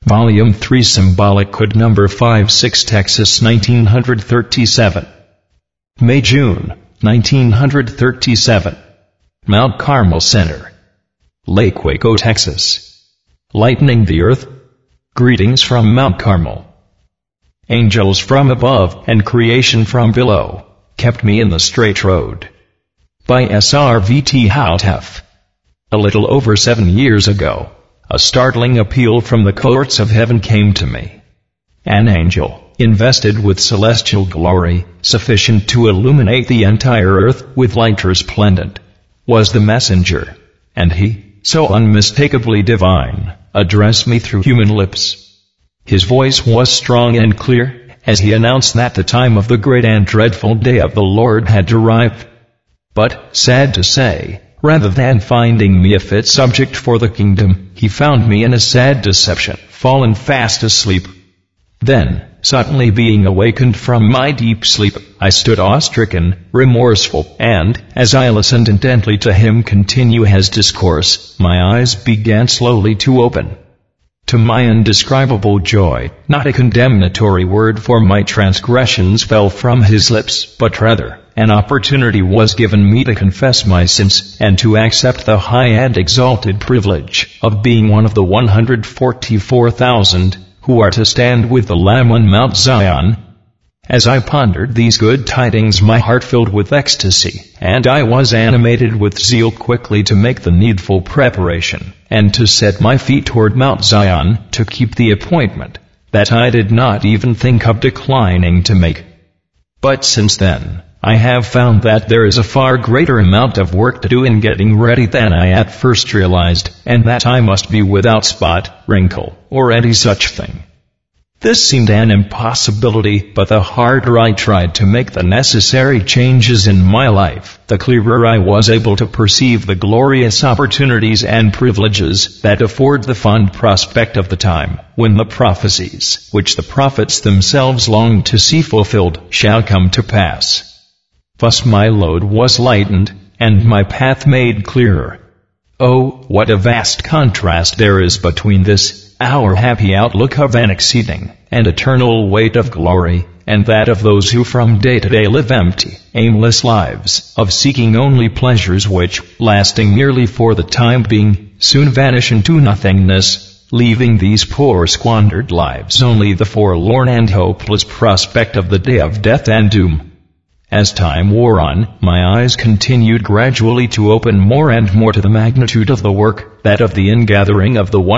Volume 3, Symbolic Code Number 56, Texas, 1937. May-June, 1937. Mount Carmel Center, Lake Waco, Texas. Lightening the earth. Greetings from Mount Carmel. Angels from above and creation from below kept me in the straight road. By SRVT Houtef. A little over 7 years ago, a startling appeal from the courts of heaven came to me. An angel, invested with celestial glory, sufficient to illuminate the entire earth with light resplendent, was the messenger, and he, so unmistakably divine, addressed me through human lips. His voice was strong and clear, as he announced that the time of the great and dreadful day of the Lord had arrived. But, sad to say, rather than finding me a fit subject for the kingdom, he found me in a sad deception, fallen fast asleep. Then, suddenly being awakened from my deep sleep, I stood awe-stricken, remorseful, and, as I listened intently to him continue his discourse, my eyes began slowly to open. To my indescribable joy, not a condemnatory word for my transgressions fell from his lips, but rather, an opportunity was given me to confess my sins, and to accept the high and exalted privilege of being one of the 144,000 who are to stand with the Lamb on Mount Zion. As I pondered these good tidings, my heart filled with ecstasy, and I was animated with zeal quickly to make the needful preparation, and to set my feet toward Mount Zion, to keep the appointment that I did not even think of declining to make. But since then, I have found that there is a far greater amount of work to do in getting ready than I at first realized, and that I must be without spot, wrinkle, or any such thing. This seemed an impossibility, but the harder I tried to make the necessary changes in my life, the clearer I was able to perceive the glorious opportunities and privileges that afford the fond prospect of the time when the prophecies, which the prophets themselves longed to see fulfilled, shall come to pass. Thus my load was lightened, and my path made clearer. Oh, what a vast contrast there is between this, our happy outlook of an exceeding and eternal weight of glory, and that of those who from day to day live empty, aimless lives, of seeking only pleasures which, lasting merely for the time being, soon vanish into nothingness, leaving these poor squandered lives only the forlorn and hopeless prospect of the day of death and doom. As time wore on, my eyes continued gradually to open more and more to the magnitude of the work, that of the ingathering of the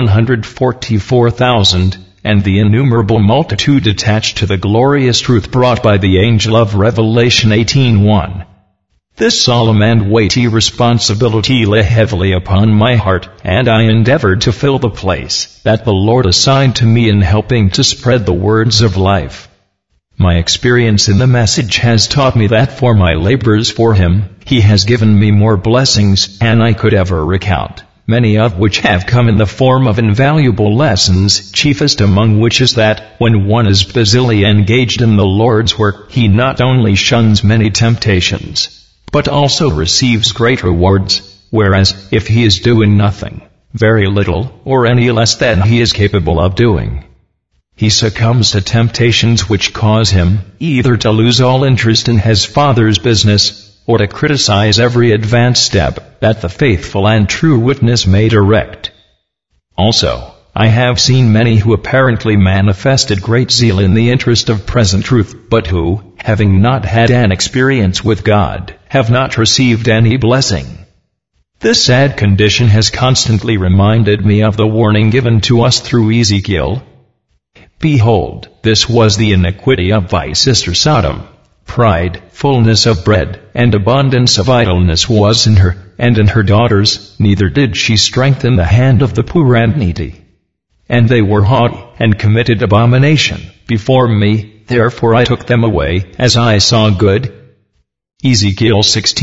144,000, and the innumerable multitude attached to the glorious truth brought by the angel of Revelation 18:1. This solemn and weighty responsibility lay heavily upon my heart, and I endeavored to fill the place that the Lord assigned to me in helping to spread the words of life. My experience in the message has taught me that for my labors for Him, He has given me more blessings than I could ever recount, many of which have come in the form of invaluable lessons, chiefest among which is that, when one is busily engaged in the Lord's work, he not only shuns many temptations, but also receives great rewards, whereas, if he is doing nothing, very little, or any less than he is capable of doing, he succumbs to temptations which cause him either to lose all interest in his Father's business, or to criticize every advanced step that the faithful and true witness may direct. Also, I have seen many who apparently manifested great zeal in the interest of present truth, but who, having not had an experience with God, have not received any blessing. This sad condition has constantly reminded me of the warning given to us through Ezekiel. Behold, this was the iniquity of thy sister Sodom. Pride, fullness of bread, and abundance of idleness was in her, and in her daughters, neither did she strengthen the hand of the poor and needy. And they were haughty, and committed abomination before me, therefore I took them away, as I saw good. Ezekiel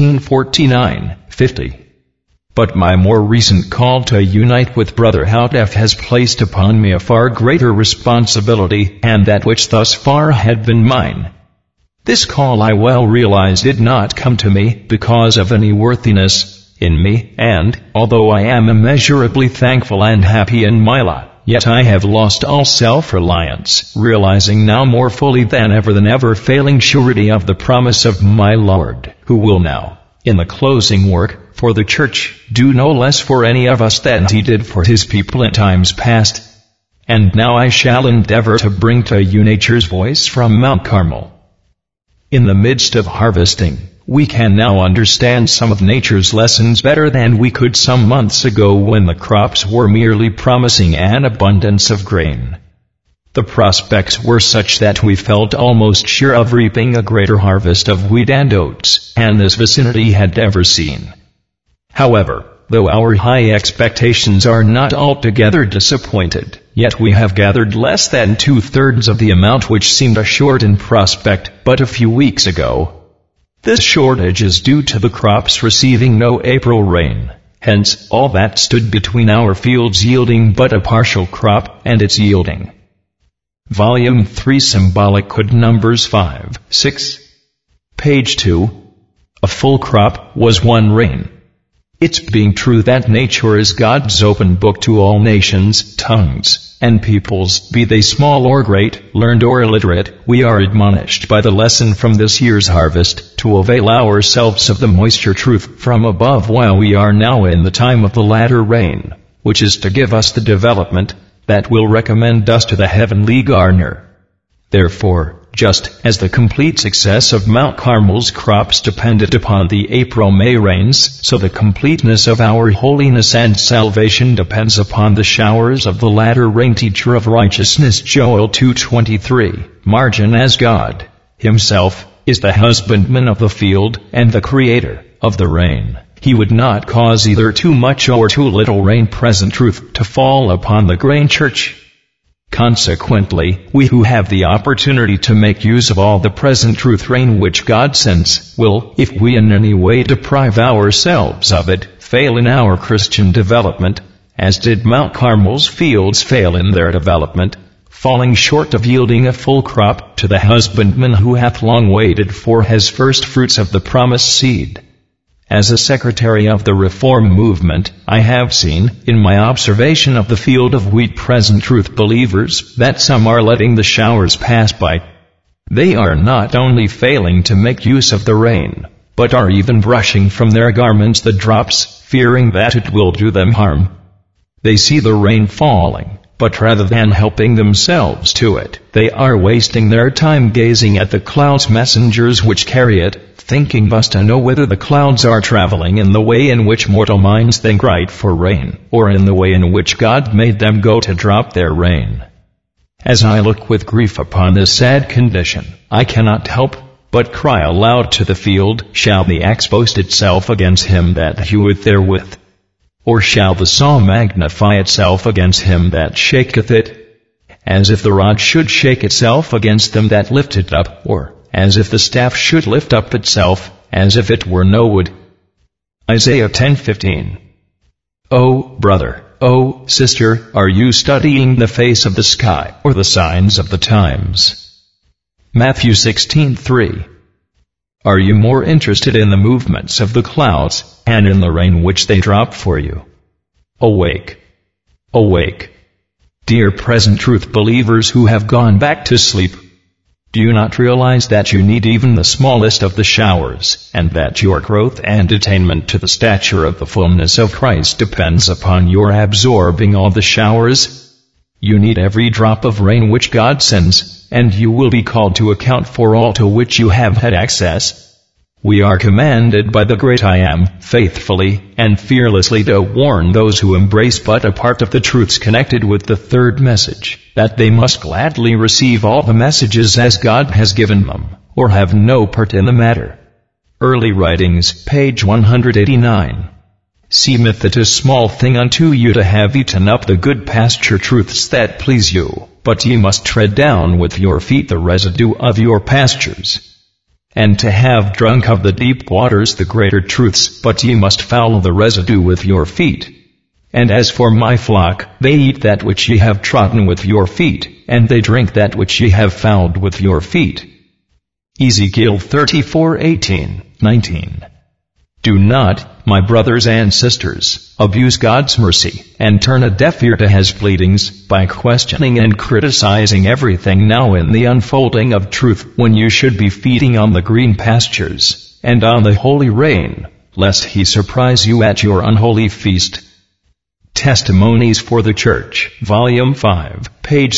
16:49-50. But my more recent call to unite with Brother Houtef has placed upon me a far greater responsibility, and that which thus far had been mine. This call, I well realize, did not come to me because of any worthiness in me, and, although I am immeasurably thankful and happy in my lot, yet I have lost all self-reliance, realizing now more fully than ever failing surety of the promise of my Lord, who will now, in the closing work, for the church, do no less for any of us than he did for his people in times past. And now I shall endeavor to bring to you nature's voice from Mount Carmel. In the midst of harvesting, we can now understand some of nature's lessons better than we could some months ago when the crops were merely promising an abundance of grain. The prospects were such that we felt almost sure of reaping a greater harvest of wheat and oats than this vicinity had ever seen. However, though our high expectations are not altogether disappointed, yet we have gathered less than 2/3 of the amount which seemed assured in prospect but a few weeks ago. This shortage is due to the crops receiving no April rain. Hence, all that stood between our fields yielding but a partial crop and its yielding. Volume 3 Symbolic Code Numbers 5, 6. Page 2. A full crop was one rain. It's being true that nature is God's open book to all nations, tongues, and peoples, be they small or great, learned or illiterate, we are admonished by the lesson from this year's harvest to avail ourselves of the moisture truth from above while we are now in the time of the latter rain, which is to give us the development that will recommend us to the heavenly gardener. Therefore, just as the complete success of Mount Carmel's crops depended upon the April-May rains, so the completeness of our holiness and salvation depends upon the showers of the latter rain. Teacher of righteousness Joel 2:23. Margin as God himself is the husbandman of the field and the creator of the rain. He would not cause either too much or too little rain, present truth, to fall upon the grain church. Consequently, we who have the opportunity to make use of all the present truth rain which God sends, will, if we in any way deprive ourselves of it, fail in our Christian development, as did Mount Carmel's fields fail in their development, falling short of yielding a full crop to the husbandman who hath long waited for his first fruits of the promised seed. As a secretary of the Reform movement, I have seen, in my observation of the field of wheat present truth believers, that some are letting the showers pass by. They are not only failing to make use of the rain, but are even brushing from their garments the drops, fearing that it will do them harm. They see the rain falling, but rather than helping themselves to it, they are wasting their time gazing at the clouds' messengers which carry it, thinking thus to know whether the clouds are traveling in the way in which mortal minds think right for rain, or in the way in which God made them go to drop their rain. As I look with grief upon this sad condition, I cannot help but cry aloud to the field, shall the axe boast itself against him that heweth therewith? Or shall the saw magnify itself against him that shaketh it? As if the rod should shake itself against them that lift it up, or as if the staff should lift up itself, as if it were no wood. Isaiah 10:15. O brother, O sister, are you studying the face of the sky, or the signs of the times? Matthew 16:3. Are you more interested in the movements of the clouds, and in the rain which they drop for you? Awake! Awake! Dear present truth believers who have gone back to sleep, do you not realize that you need even the smallest of the showers, and that your growth and attainment to the stature of the fullness of Christ depends upon your absorbing all the showers? You need every drop of rain which God sends, and you will be called to account for all to which you have had access. We are commanded by the great I Am, faithfully and fearlessly to warn those who embrace but a part of the truths connected with the third message, that they must gladly receive all the messages as God has given them, or have no part in the matter. Early Writings, page 189. Seemeth it a small thing unto you to have eaten up the good pasture truths that please you, but ye must tread down with your feet the residue of your pastures. And to have drunk of the deep waters the greater truths, but ye must foul the residue with your feet. And as for my flock, they eat that which ye have trodden with your feet, and they drink that which ye have fouled with your feet. Ezekiel 34:18, 19. Do not, my brothers and sisters, abuse God's mercy, and turn a deaf ear to His pleadings, by questioning and criticizing everything now in the unfolding of truth, when you should be feeding on the green pastures, and on the holy rain, lest He surprise you at your unholy feast. Testimonies for the Church, Volume 5, page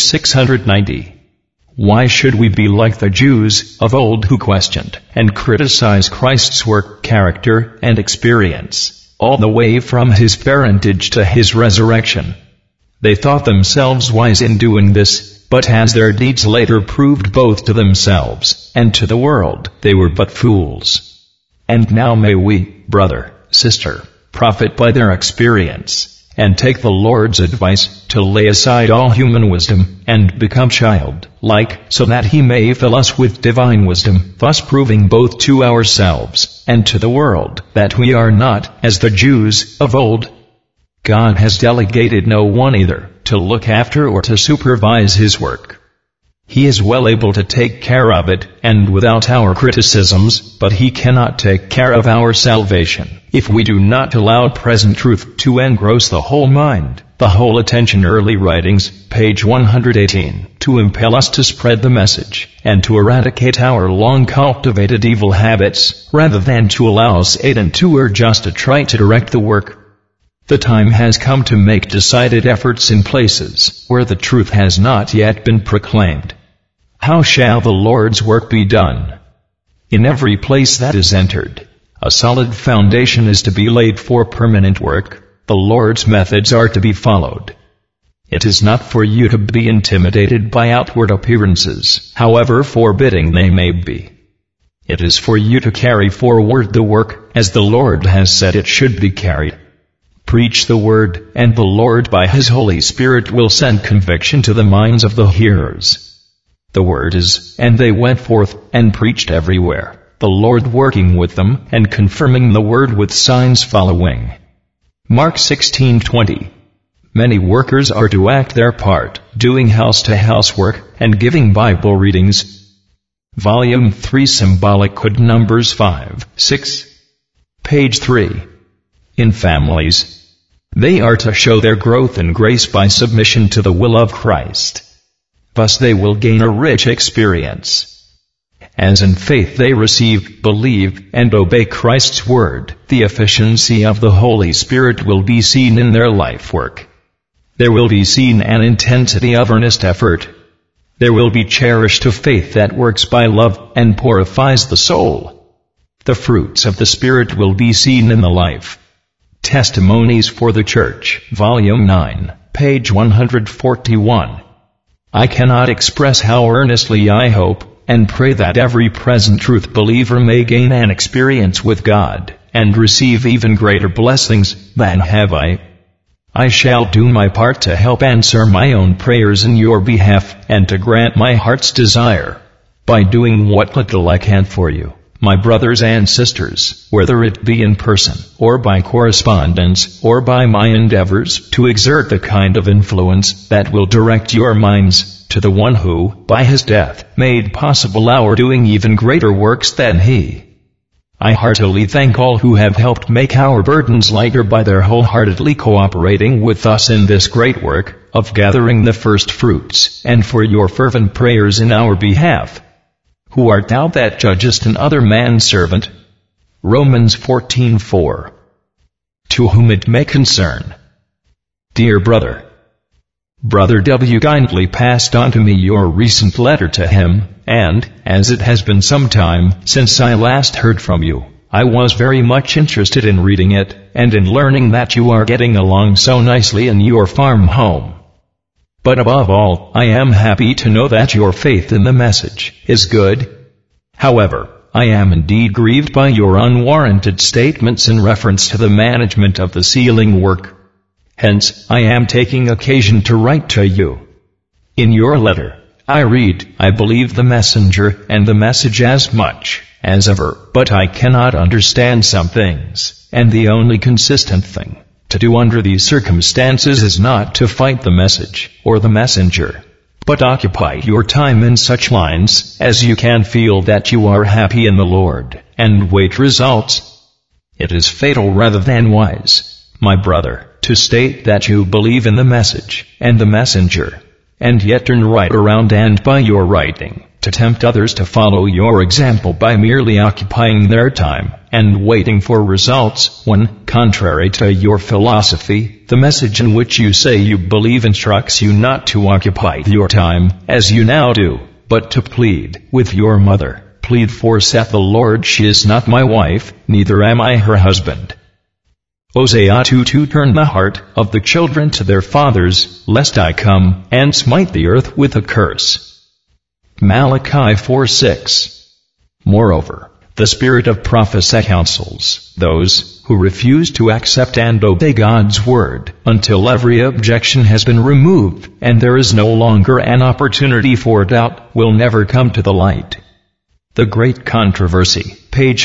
690. Why should we be like the Jews of old who questioned and criticized Christ's work, character, and experience, all the way from His parentage to His resurrection? They thought themselves wise in doing this, but as their deeds later proved both to themselves and to the world, they were but fools. And now may we, brother, sister, profit by their experience, and take the Lord's advice to lay aside all human wisdom and become child-like, so that He may fill us with divine wisdom, thus proving both to ourselves and to the world that we are not as the Jews of old. God has delegated no one either to look after or to supervise His work. He is well able to take care of it, and without our criticisms, but He cannot take care of our salvation if we do not allow present truth to engross the whole mind, the whole attention. Early Writings, page 118, to impel us to spread the message, and to eradicate our long-cultivated evil habits, rather than to allow Satan to urge us to try to direct the work. The time has come to make decided efforts in places where the truth has not yet been proclaimed. How shall the Lord's work be done? In every place that is entered, a solid foundation is to be laid for permanent work. The Lord's methods are to be followed. It is not for you to be intimidated by outward appearances, however forbidding they may be. It is for you to carry forward the work as the Lord has said it should be carried. Preach the word, and the Lord by His Holy Spirit will send conviction to the minds of the hearers. The word is, and they went forth and preached everywhere, the Lord working with them and confirming the word with signs following. Mark 16:20. Many workers are to act their part, doing house-to-house work and giving Bible readings. Volume 3, Symbolic Code, Numbers 5, 6. Page 3. In families, they are to show their growth in grace by submission to the will of Christ. Thus they will gain a rich experience. As in faith they receive, believe, and obey Christ's word, the efficiency of the Holy Spirit will be seen in their life work. There will be seen an intensity of earnest effort. There will be cherished a faith that works by love and purifies the soul. The fruits of the Spirit will be seen in the life. Testimonies for the Church, Volume 9, page 141. I cannot express how earnestly I hope and pray that every present truth believer may gain an experience with God, and receive even greater blessings than have I. I shall do my part to help answer my own prayers in your behalf, and to grant my heart's desire, by doing what little I can for you, my brothers and sisters, whether it be in person, or by correspondence, or by my endeavors to exert the kind of influence that will direct your minds to the one who, by His death, made possible our doing even greater works than He. I heartily thank all who have helped make our burdens lighter by their wholeheartedly cooperating with us in this great work of gathering the first fruits, and for your fervent prayers in our behalf. Who art thou that judgest another man's servant? Romans 14:4. To whom it may concern. Dear Brother W. kindly passed on to me your recent letter to him, and, as it has been some time since I last heard from you, I was very much interested in reading it, and in learning that you are getting along so nicely in your farm home. But above all, I am happy to know that your faith in the message is good. However, I am indeed grieved by your unwarranted statements in reference to the management of the sealing work. Hence, I am taking occasion to write to you. In your letter, I read, I believe the messenger and the message as much as ever, but I cannot understand some things, and the only consistent thing to do under these circumstances is not to fight the message or the messenger, but occupy your time in such lines as you can feel that you are happy in the Lord, and wait results. It is fatal rather than wise, my brother, to state that you believe in the message and the messenger, and yet turn right around and by your writing, to tempt others to follow your example by merely occupying their time and waiting for results when, contrary to your philosophy, the message in which you say you believe instructs you not to occupy your time, as you now do, but to plead with your mother. Plead for saith the Lord, she is not my wife, neither am I her husband. Hosea 2:2 Turn the heart of the children to their fathers, lest I come and smite the earth with a curse. Malachi 4:6. Moreover, the spirit of prophecy counsels those who refuse to accept and obey God's word until every objection has been removed and there is no longer an opportunity for doubt will never come to the light. The Great Controversy, page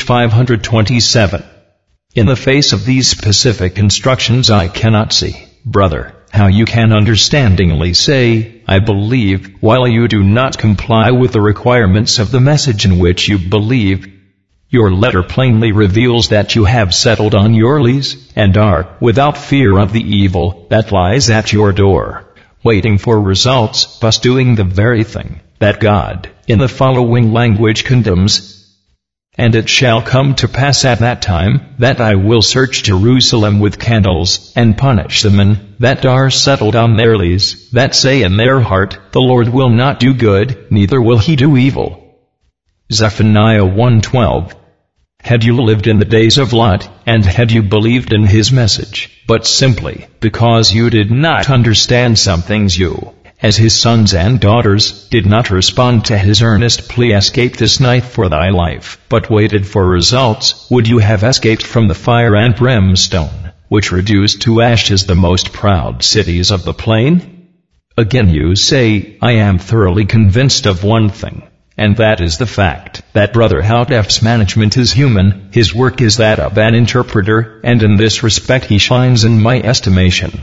527. In the face of these specific instructions I cannot see, brother, how you can understandingly say, I believe, while you do not comply with the requirements of the message in which you believe. Your letter plainly reveals that you have settled on your lease, and are, without fear of the evil that lies at your door, waiting for results, thus doing the very thing that God, in the following language, condemns. And it shall come to pass at that time, that I will search Jerusalem with candles, and punish the men that are settled on their lease, that say in their heart, the Lord will not do good, neither will he do evil. Zephaniah 1:12. Had you lived in the days of Lot, and had you believed in his message, but simply because you did not understand some things you, as his sons and daughters, did not respond to his earnest plea, escape this night for thy life, but waited for results, would you have escaped from the fire and brimstone, which reduced to ashes the most proud cities of the plain? Again you say, I am thoroughly convinced of one thing, and that is the fact that Brother Haldef's management is human, his work is that of an interpreter, and in this respect he shines in my estimation.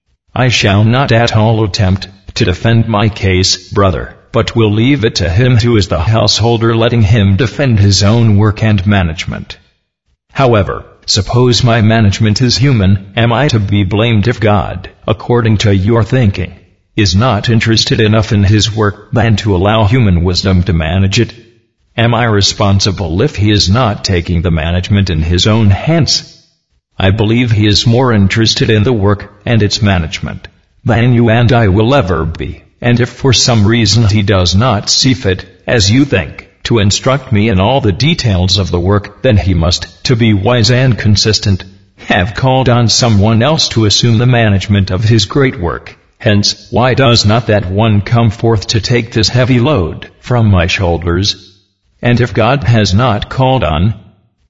I shall not at all attempt to defend my case, brother, but will leave it to him who is the householder, letting him defend his own work and management. However, suppose my management is human, am I to be blamed if God, according to your thinking, is not interested enough in his work than to allow human wisdom to manage it? Am I responsible if he is not taking the management in his own hands? I believe he is more interested in the work and its management than you and I will ever be, and if for some reason he does not see fit, as you think, to instruct me in all the details of the work, then he must, to be wise and consistent, have called on someone else to assume the management of his great work. Hence, why does not that one come forth to take this heavy load from my shoulders? And if God has not called on,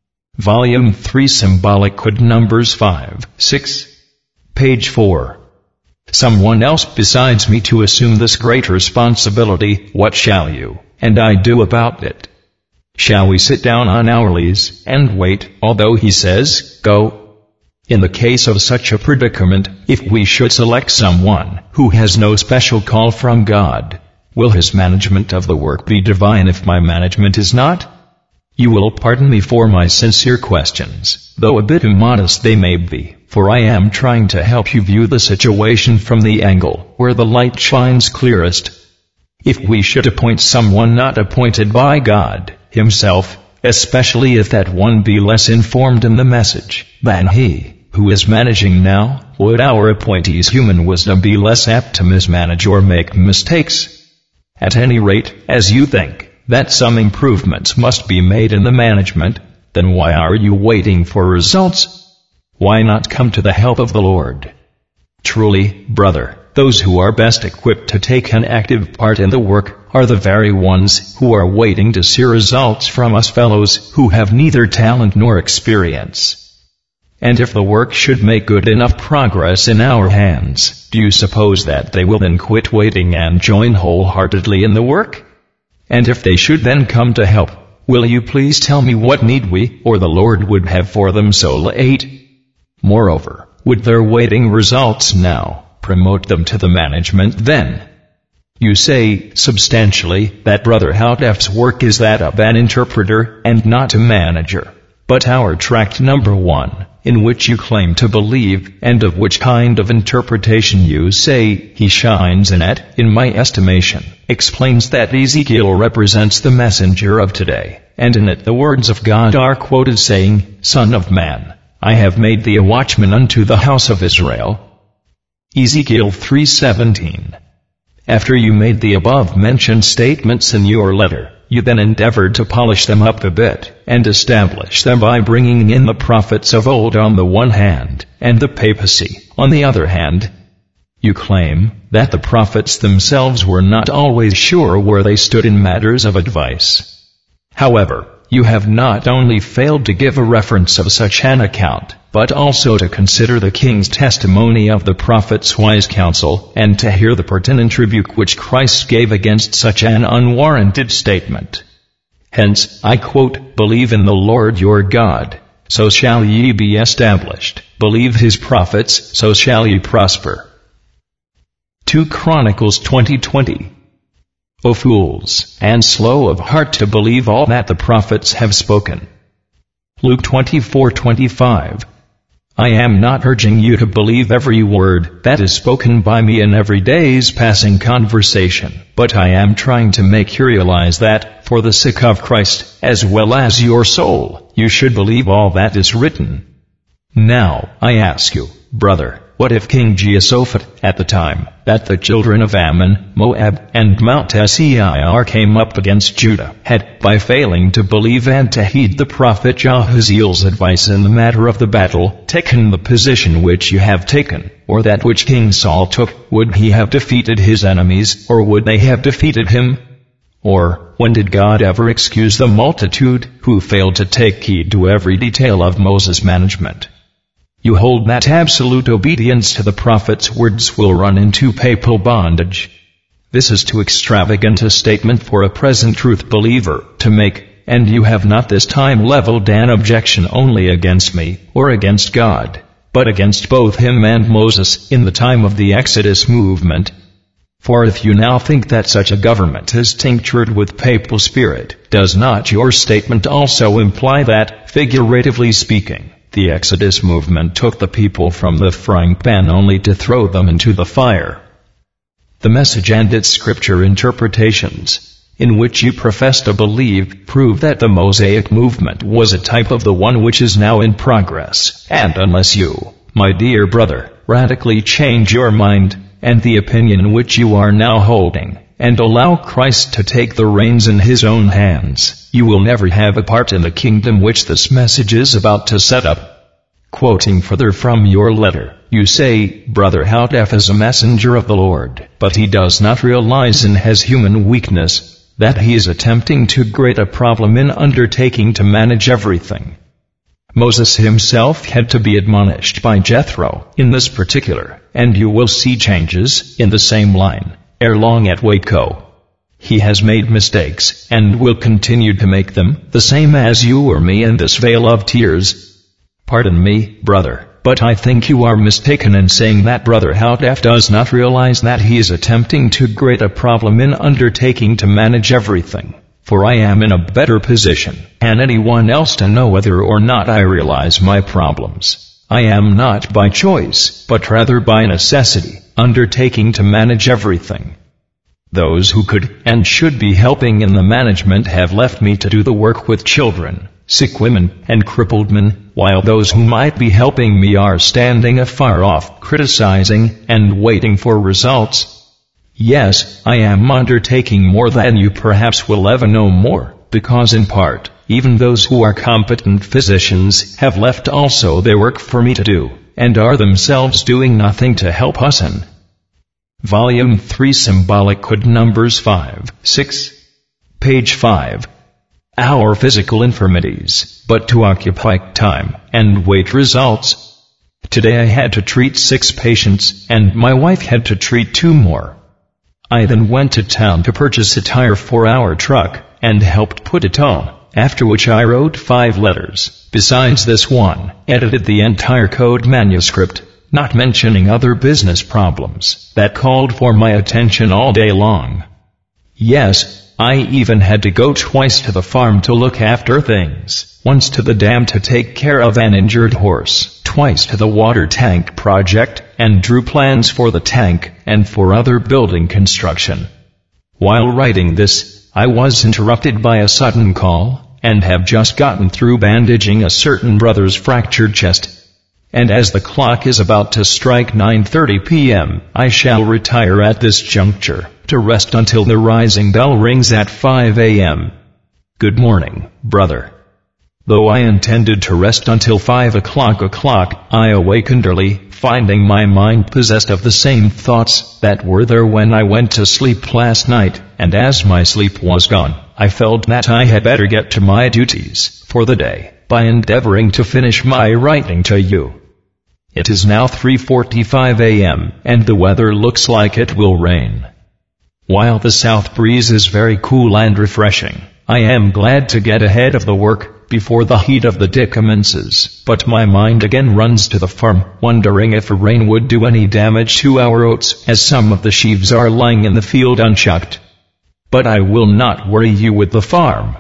Volume 3 Symbolic Code Numbers 5, 6, page 4. Someone else besides me to assume this great responsibility, what shall you and I do about it? Shall we sit down on our lease and wait, although he says, go? In the case of such a predicament, if we should select someone who has no special call from God, will his management of the work be divine if my management is not? You will pardon me for my sincere questions, though a bit immodest they may be, for I am trying to help you view the situation from the angle where the light shines clearest. If we should appoint someone not appointed by God himself, especially if that one be less informed in the message than he who is managing now, would our appointee's human wisdom be less apt to mismanage or make mistakes? At any rate, as you think that some improvements must be made in the management, then why are you waiting for results? Why not come to the help of the Lord? Truly, brother, those who are best equipped to take an active part in the work are the very ones who are waiting to see results from us fellows who have neither talent nor experience. And if the work should make good enough progress in our hands, do you suppose that they will then quit waiting and join wholeheartedly in the work? And if they should then come to help, will you please tell me what need we or the Lord would have for them so late? Moreover, would their waiting results now promote them to the management then? You say, substantially, that Brother Haldef's work is that of an interpreter and not a manager. but our tract number 1, in which you claim to believe, and of which kind of interpretation you say he shines in it, in my estimation, explains that Ezekiel represents the messenger of today, and in it the words of God are quoted saying, Son of man, I have made thee a watchman unto the house of Israel. Ezekiel 3:17. After you made the above-mentioned statements in your letter, you then endeavored to polish them up a bit, and establish them by bringing in the prophets of old on the one hand, and the papacy on the other hand. You claim that the prophets themselves were not always sure where they stood in matters of advice. However, you have not only failed to give a reference of such an account, but also to consider the king's testimony of the prophet's wise counsel, and to hear the pertinent rebuke which Christ gave against such an unwarranted statement. Hence, I quote, Believe in the Lord your God, so shall ye be established. Believe his prophets, so shall ye prosper. 2 Chronicles 20:20. O fools, and slow of heart to believe all that the prophets have spoken. Luke 24:25. I am not urging you to believe every word that is spoken by me in every day's passing conversation, but I am trying to make you realize that, for the sake of Christ, as well as your soul, you should believe all that is written. Now, I ask you, brother, what if King Jehoshaphat, at the time that the children of Ammon, Moab, and Mount Seir came up against Judah, had, by failing to believe and to heed the prophet Jahaziel's advice in the matter of the battle, taken the position which you have taken, or that which King Saul took, would he have defeated his enemies, or would they have defeated him? Or, when did God ever excuse the multitude, who failed to take heed to every detail of Moses' management? You hold that absolute obedience to the prophet's words will run into papal bondage. This is too extravagant a statement for a present truth believer to make, and you have not this time leveled an objection only against me, or against God, but against both him and Moses in the time of the Exodus movement. For if you now think that such a government is tinctured with papal spirit, does not your statement also imply that, figuratively speaking, the Exodus movement took the people from the frying pan only to throw them into the fire? The message and its scripture interpretations, in which you profess to believe, prove that the Mosaic movement was a type of the one which is now in progress, and unless you, my dear brother, radically change your mind, and the opinion which you are now holding, and allow Christ to take the reins in his own hands, you will never have a part in the kingdom which this message is about to set up. Quoting further from your letter, you say, Brother Haldef is a messenger of the Lord, but he does not realize in his human weakness that he is attempting too great a problem in undertaking to manage everything. Moses himself had to be admonished by Jethro in this particular, and you will see changes in the same line ere long at Waco. He has made mistakes, and will continue to make them, the same as you or me in this vale of tears. Pardon me, brother, but I think you are mistaken in saying that Brother Haldef does not realize that he is attempting too great a problem in undertaking to manage everything. For I am in a better position than anyone else to know whether or not I realize my problems. I am not by choice, but rather by necessity, undertaking to manage everything. Those who could and should be helping in the management have left me to do the work with children, sick women, and crippled men, while those who might be helping me are standing afar off, criticizing, and waiting for results. Yes, I am undertaking more than you perhaps will ever know more, because in part, even those who are competent physicians have left also their work for me to do, and are themselves doing nothing to help us in. Volume 3 Symbolic Code Numbers 5, 6. Page 5. Our physical infirmities, but to occupy time and wait results. Today I had to treat 6 patients, and my wife had to treat 2 more. I then went to town to purchase a tire for our truck, and helped put it on, after which I wrote 5 letters, besides this one, edited the entire code manuscript, not mentioning other business problems that called for my attention all day long. Yes, I even had to go twice to the farm to look after things, once to the dam to take care of an injured horse, twice to the water tank project, and drew plans for the tank and for other building construction. While writing this, I was interrupted by a sudden call, and have just gotten through bandaging a certain brother's fractured chest. And as the clock is about to strike 9:30 p.m., I shall retire at this juncture, to rest until the rising bell rings at 5 a.m. Good morning, brother. Though I intended to rest until 5 o'clock, I awakened early, finding my mind possessed of the same thoughts that were there when I went to sleep last night, and as my sleep was gone, I felt that I had better get to my duties for the day, by endeavoring to finish my writing to you. It is now 3:45 a.m., and the weather looks like it will rain. While the south breeze is very cool and refreshing, I am glad to get ahead of the work before the heat of the day commences, but my mind again runs to the farm, wondering if a rain would do any damage to our oats, as some of the sheaves are lying in the field unshucked. But I will not worry you with the farm.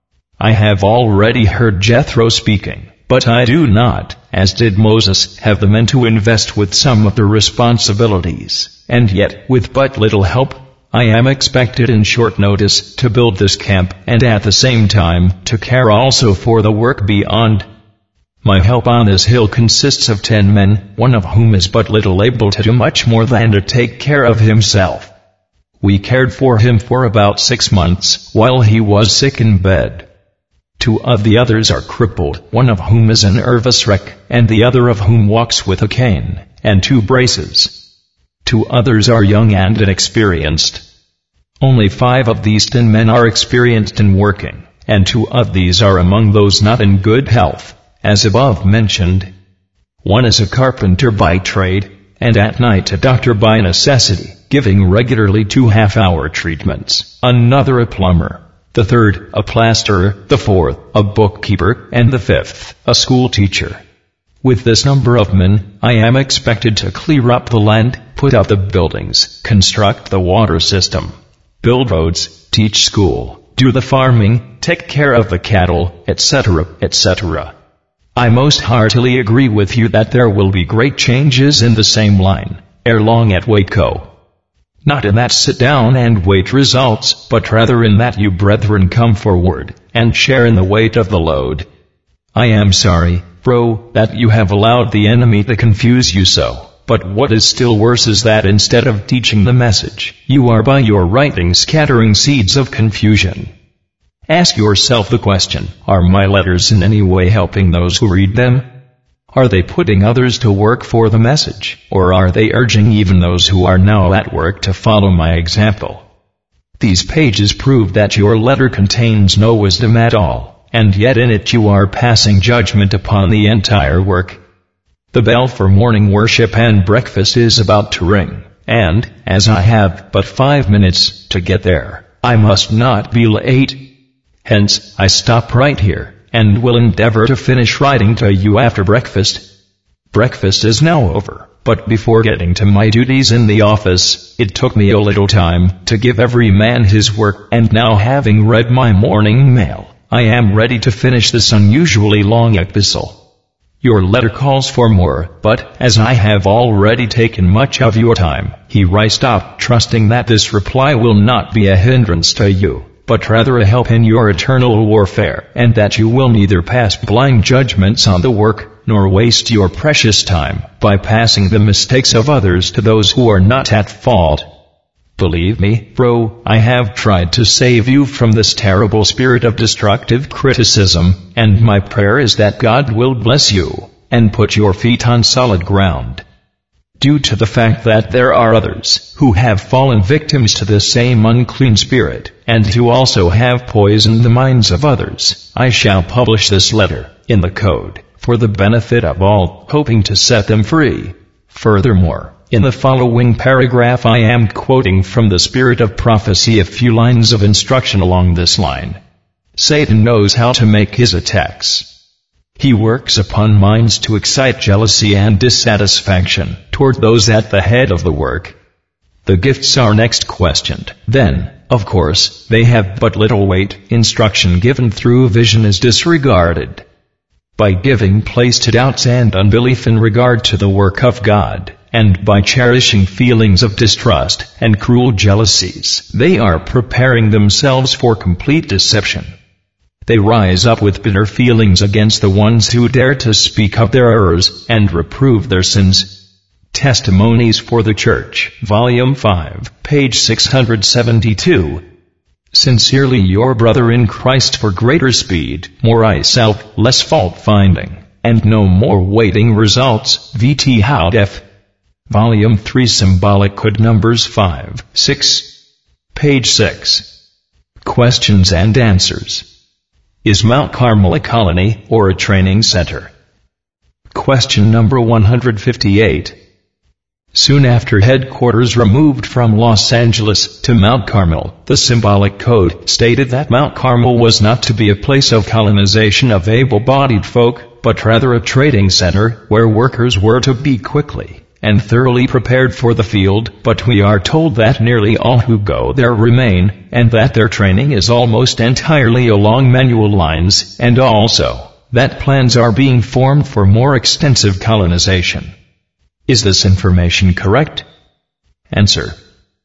I have already heard Jethro speaking, but I do not, as did Moses, have the men to invest with some of the responsibilities, and yet, with but little help, I am expected in short notice to build this camp, and at the same time, to care also for the work beyond. My help on this hill consists of 10 men, one of whom is but little able to do much more than to take care of himself. We cared for him for about 6 months, while he was sick in bed. 2 of the others are crippled, one of whom is an nervous wreck, and the other of whom walks with a cane, and 2 braces. 2 others are young and inexperienced. Only 5 of these 10 men are experienced in working, and 2 of these are among those not in good health, as above mentioned. One is a carpenter by trade, and at night a doctor by necessity, giving regularly 2 half-hour treatments, another a plumber, the third a plasterer, the fourth a bookkeeper, and the fifth a school teacher. With this number of men, I am expected to clear up the land, put up the buildings, construct the water system, build roads, teach school, do the farming, take care of the cattle, etc., etc. I most heartily agree with you that there will be great changes in the same line, ere long at Waco. Not in that sit down and wait results, but rather in that you brethren come forward, and share in the weight of the load. I am sorry, bro, that you have allowed the enemy to confuse you so, but what is still worse is that instead of teaching the message, you are by your writing scattering seeds of confusion. Ask yourself the question, are my letters in any way helping those who read them? Are they putting others to work for the message, or are they urging even those who are now at work to follow my example? These pages prove that your letter contains no wisdom at all, and yet in it you are passing judgment upon the entire work. The bell for morning worship and breakfast is about to ring, and, as I have but 5 minutes to get there, I must not be late. Hence, I stop right here, and will endeavor to finish writing to you after breakfast. Breakfast is now over, but before getting to my duties in the office, it took me a little time to give every man his work, and now having read my morning mail, I am ready to finish this unusually long epistle. Your letter calls for more, but, as I have already taken much of your time, I stop trusting that this reply will not be a hindrance to you, but rather a help in your eternal warfare, and that you will neither pass blind judgments on the work, nor waste your precious time, by passing the mistakes of others to those who are not at fault. Believe me, bro, I have tried to save you from this terrible spirit of destructive criticism, and my prayer is that God will bless you, and put your feet on solid ground. Due to the fact that there are others who have fallen victims to this same unclean spirit, and who also have poisoned the minds of others, I shall publish this letter in the code, for the benefit of all, hoping to set them free. Furthermore, in the following paragraph I am quoting from the Spirit of Prophecy a few lines of instruction along this line. Satan knows how to make his attacks. He works upon minds to excite jealousy and dissatisfaction toward those at the head of the work. The gifts are next questioned. Then, Of course, they have but little weight. Instruction given through vision is disregarded. By giving place to doubts and unbelief in regard to the work of God, and by cherishing feelings of distrust and cruel jealousies, they are preparing themselves for complete deception. They rise up with bitter feelings against the ones who dare to speak of their errors and reprove their sins. Testimonies for the Church, Volume 5, page 672. Sincerely your brother in Christ, for greater speed, more eyesight, less fault-finding, and no more waiting results, V.T. Howdeff. Volume 3, Symbolic Code Numbers 5, 6. Page 6. Questions and Answers. Is Mount Carmel a colony or a training center? Question number 158. Soon after headquarters removed from Los Angeles to Mount Carmel, the Symbolic Code stated that Mount Carmel was not to be a place of colonization of able-bodied folk, but rather a trading center where workers were to be quickly and thoroughly prepared for the field. But we are told that nearly all who go there remain, and that their training is almost entirely along manual lines, and also that plans are being formed for more extensive colonization. Is this information correct? Answer.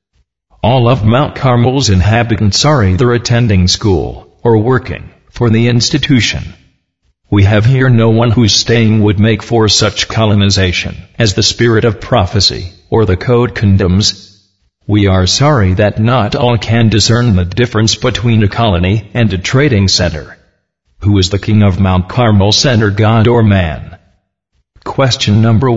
All of Mount Carmel's inhabitants are either attending school or working for the institution. We have here no one whose staying would make for such colonization as the spirit of prophecy or the code condemns. We are sorry that not all can discern the difference between a colony and a trading center. Who is the king of Mount Carmel Center, God or man? Question number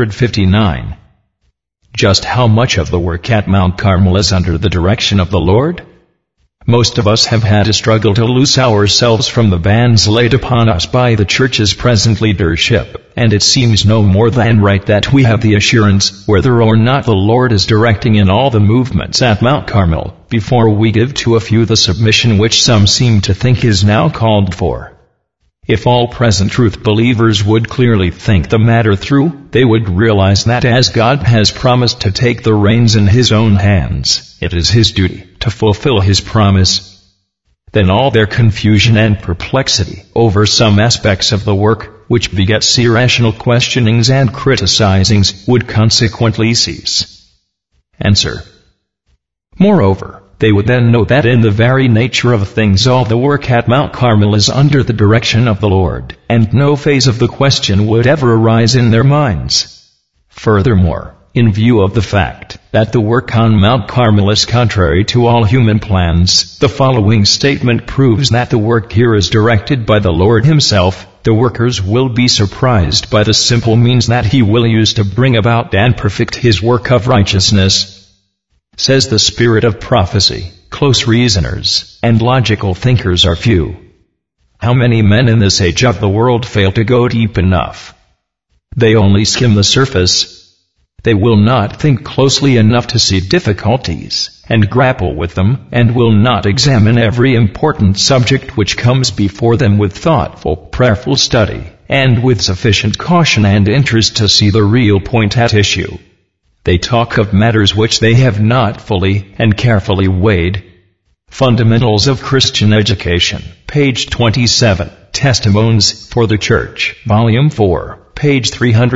159. Just how much of the work at Mount Carmel is under the direction of the Lord? Most of us have had to struggle to loose ourselves from the bands laid upon us by the church's present leadership, and it seems no more than right that we have the assurance, whether or not the Lord is directing in all the movements at Mount Carmel, before we give to a few the submission which some seem to think is now called for. If all present truth believers would clearly think the matter through, they would realize that as God has promised to take the reins in His own hands, it is His duty to fulfill His promise. Then all their confusion and perplexity over some aspects of the work, which begets irrational questionings and criticizings, would consequently cease. Answer. Moreover, they would then know that in the very nature of things all the work at Mount Carmel is under the direction of the Lord, and no phase of the question would ever arise in their minds. Furthermore, in view of the fact that the work on Mount Carmel is contrary to all human plans, the following statement proves that the work here is directed by the Lord Himself. The workers will be surprised by the simple means that He will use to bring about and perfect His work of righteousness. Says the spirit of prophecy, close reasoners and logical thinkers are few. How many men in this age of the world fail to go deep enough? They only skim the surface. They will not think closely enough to see difficulties and grapple with them, and will not examine every important subject which comes before them with thoughtful, prayerful study, and with sufficient caution and interest to see the real point at issue. They talk of matters which they have not fully and carefully weighed. Fundamentals of Christian Education, page 27, Testimonies for the Church, Volume 4, page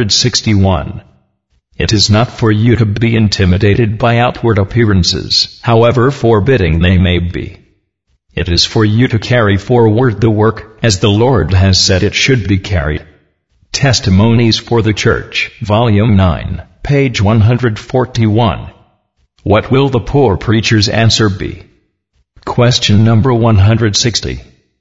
361. It is not for you to be intimidated by outward appearances, however forbidding they may be. It is for you to carry forward the work as the Lord has said it should be carried. Testimonies for the Church, Volume 9. Page 141. What will the poor preacher's answer be? Question number 160.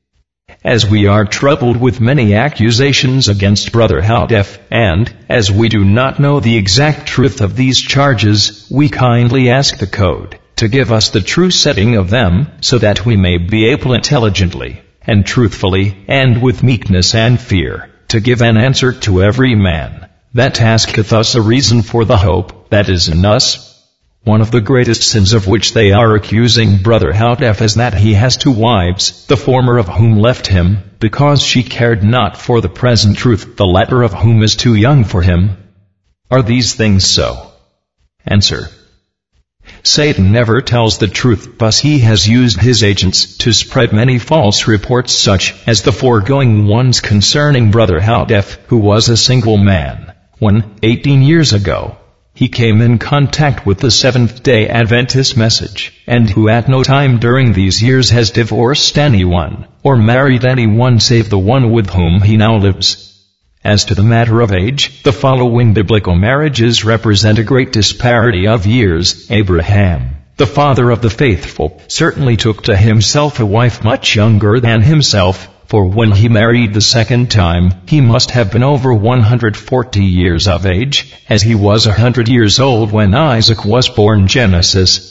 As we are troubled with many accusations against Brother Howdeff, and as we do not know the exact truth of these charges, we kindly ask the Code to give us the true setting of them, so that we may be able intelligently and truthfully, and with meekness and fear, to give an answer to every man that asketh us a reason for the hope that is in us. One of the greatest sins of which they are accusing Brother Howdeff is that he has 2 wives, the former of whom left him, because she cared not for the present truth, the latter of whom is too young for him. Are these things so? Answer. Satan never tells the truth, thus he has used his agents to spread many false reports such as the foregoing ones concerning Brother Howdeff, who was a single man when, 18 years ago, he came in contact with the Seventh-day Adventist message, and who at no time during these years has divorced anyone, or married anyone save the one with whom he now lives. As to the matter of age, the following biblical marriages represent a great disparity of years. Abraham, the father of the faithful, certainly took to himself a wife much younger than himself, for when he married the second time, he must have been over 140 years of age, as he was 100 years old when Isaac was born. Genesis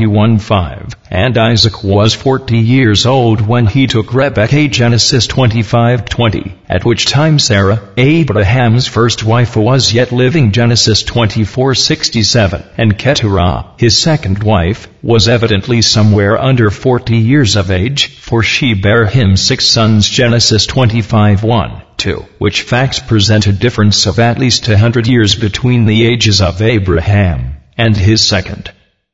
21:5. And Isaac was 40 years old when he took Rebekah. Genesis 25:20. At which time Sarah, Abraham's first wife, was yet living. Genesis 24:67. And Keturah, his second wife, was evidently somewhere under 40 years of age, for she bare him 6 sons. Genesis 25:1-2. Which facts present a difference of at least 100 years between the ages of Abraham and his second.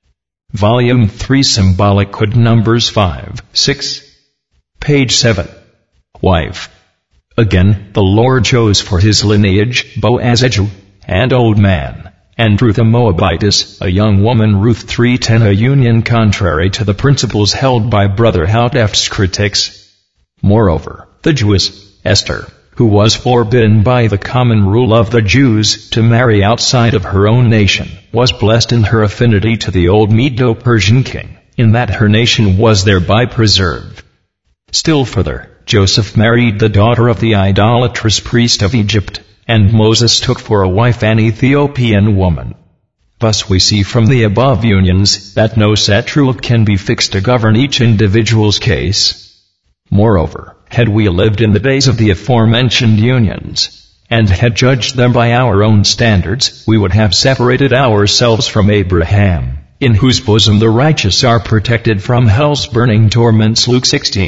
Volume 3, Symbolic Code, Numbers 5-6. Page 7. Wife. Again, the Lord chose for his lineage Boaz a Jew, and old man, and Ruth a Moabitess, a young woman. Ruth 3:10. A union contrary to the principles held by Brother Howdeff's critics. Moreover, the Jewess, Esther, who was forbidden by the common rule of the Jews to marry outside of her own nation, was blessed in her affinity to the old Medo-Persian king, in that her nation was thereby preserved. Still further, Joseph married the daughter of the idolatrous priest of Egypt, and Moses took for a wife an Ethiopian woman. Thus we see from the above unions that no set rule can be fixed to govern each individual's case. Moreover, had we lived in the days of the aforementioned unions, and had judged them by our own standards, we would have separated ourselves from Abraham, in whose bosom the righteous are protected from hell's burning torments. Luke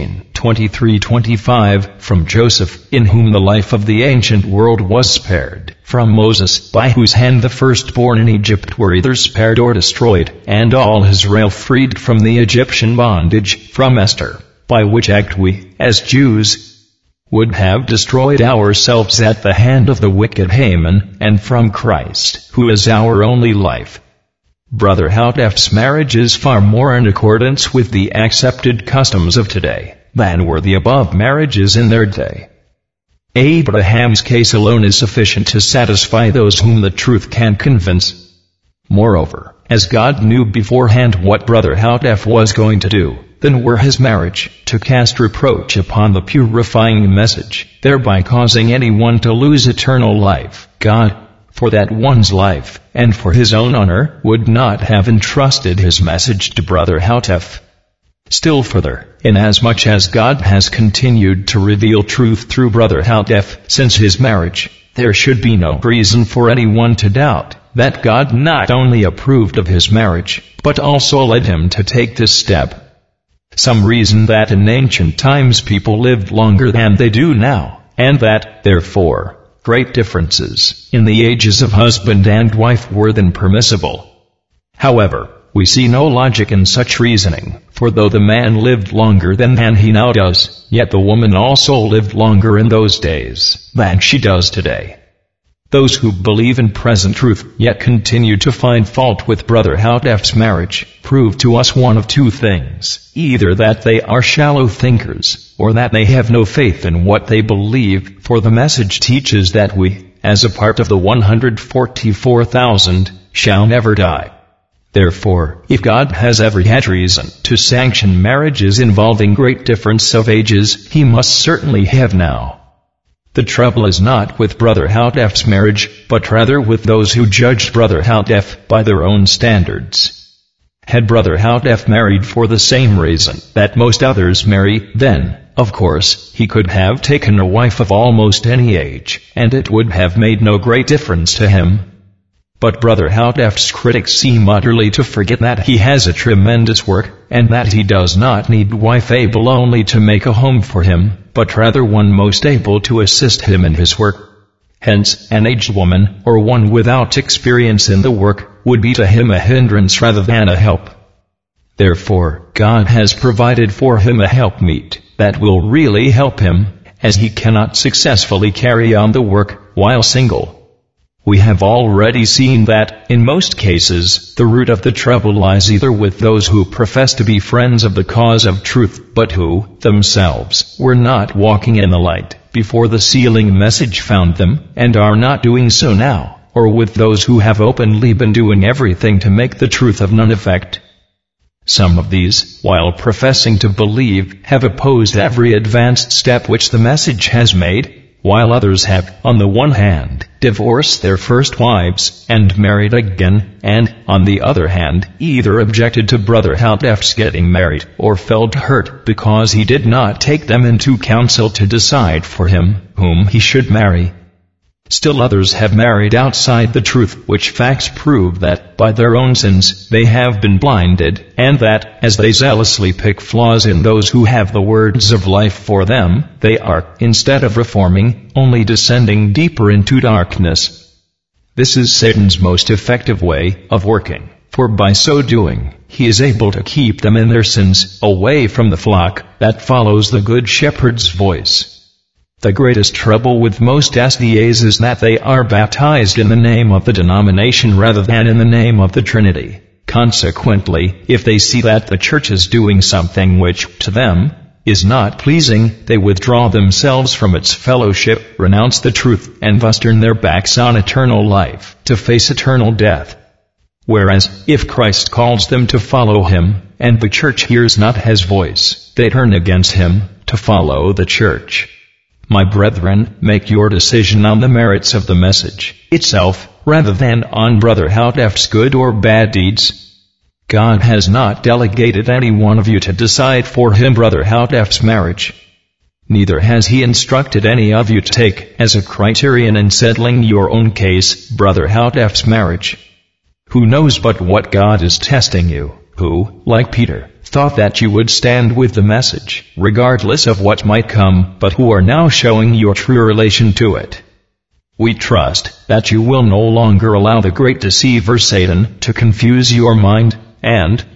16:23-25. From Joseph, in whom the life of the ancient world was spared. From Moses, by whose hand the firstborn in Egypt were either spared or destroyed, and all Israel freed from the Egyptian bondage. From Esther, by which act we, as Jews, would have destroyed ourselves at the hand of the wicked Haman, and from Christ, who is our only life. Brother Howdeff's marriage is far more in accordance with the accepted customs of today than were the above marriages in their day. Abraham's case alone is sufficient to satisfy those whom the truth can convince. Moreover, as God knew beforehand what Brother Howdeff was going to do, then were his marriage to cast reproach upon the purifying message, thereby causing anyone to lose eternal life. God, for that one's life, and for his own honor, would not have entrusted his message to Brother Howdeff. Still further, inasmuch as God has continued to reveal truth through Brother Howdeff since his marriage, there should be no reason for anyone to doubt that God not only approved of his marriage, but also led him to take this step. Some reason that in ancient times people lived longer than they do now, and that, therefore, great differences in the ages of husband and wife were then permissible. However, we see no logic in such reasoning, for though the man lived longer than he now does, yet the woman also lived longer in those days than she does today. Those who believe in present truth, yet continue to find fault with Brother Howdeff's marriage, prove to us one of two things: either that they are shallow thinkers, or that they have no faith in what they believe, for the message teaches that we, as a part of the 144,000, shall never die. Therefore, if God has ever had reason to sanction marriages involving great difference of ages, he must certainly have now. The trouble is not with Brother Howdeff's marriage, but rather with those who judged Brother Howdeff by their own standards. Had Brother Howdeff married for the same reason that most others marry, then, of course, he could have taken a wife of almost any age, and it would have made no great difference to him. But Brother Howdeff's critics seem utterly to forget that he has a tremendous work, and that he does not need wife able only to make a home for him, but rather one most able to assist him in his work. Hence, an aged woman, or one without experience in the work, would be to him a hindrance rather than a help. Therefore, God has provided for him a helpmeet that will really help him, as he cannot successfully carry on the work while single. We have already seen that, in most cases, the root of the trouble lies either with those who profess to be friends of the cause of truth, but who, themselves, were not walking in the light before the sealing message found them, and are not doing so now, or with those who have openly been doing everything to make the truth of none effect. Some of these, while professing to believe, have opposed every advanced step which the message has made, while others have, on the one hand, divorced their first wives and married again, and, on the other hand, either objected to Brother Haldef's getting married, or felt hurt because he did not take them into counsel to decide for him whom he should marry. Still others have married outside the truth, which facts prove that, by their own sins, they have been blinded, and that, as they zealously pick flaws in those who have the words of life for them, they are, instead of reforming, only descending deeper into darkness. This is Satan's most effective way of working, for by so doing, he is able to keep them in their sins, away from the flock that follows the Good Shepherd's voice. The greatest trouble with most SDAs is that they are baptized in the name of the denomination rather than in the name of the Trinity. Consequently, if they see that the church is doing something which, to them, is not pleasing, they withdraw themselves from its fellowship, renounce the truth, and thus turn their backs on eternal life, to face eternal death. Whereas, if Christ calls them to follow him, and the church hears not his voice, they turn against him, to follow the church. My brethren, make your decision on the merits of the message itself, rather than on Brother Haldef's good or bad deeds. God has not delegated any one of you to decide for him Brother Haldef's marriage. Neither has he instructed any of you to take, as a criterion in settling your own case, Brother Haldef's marriage. Who knows but what God is testing you, who, like Peter, thought that you would stand with the message, regardless of what might come, but who are now showing your true relation to it. We trust that you will no longer allow the great deceiver Satan to confuse your mind, and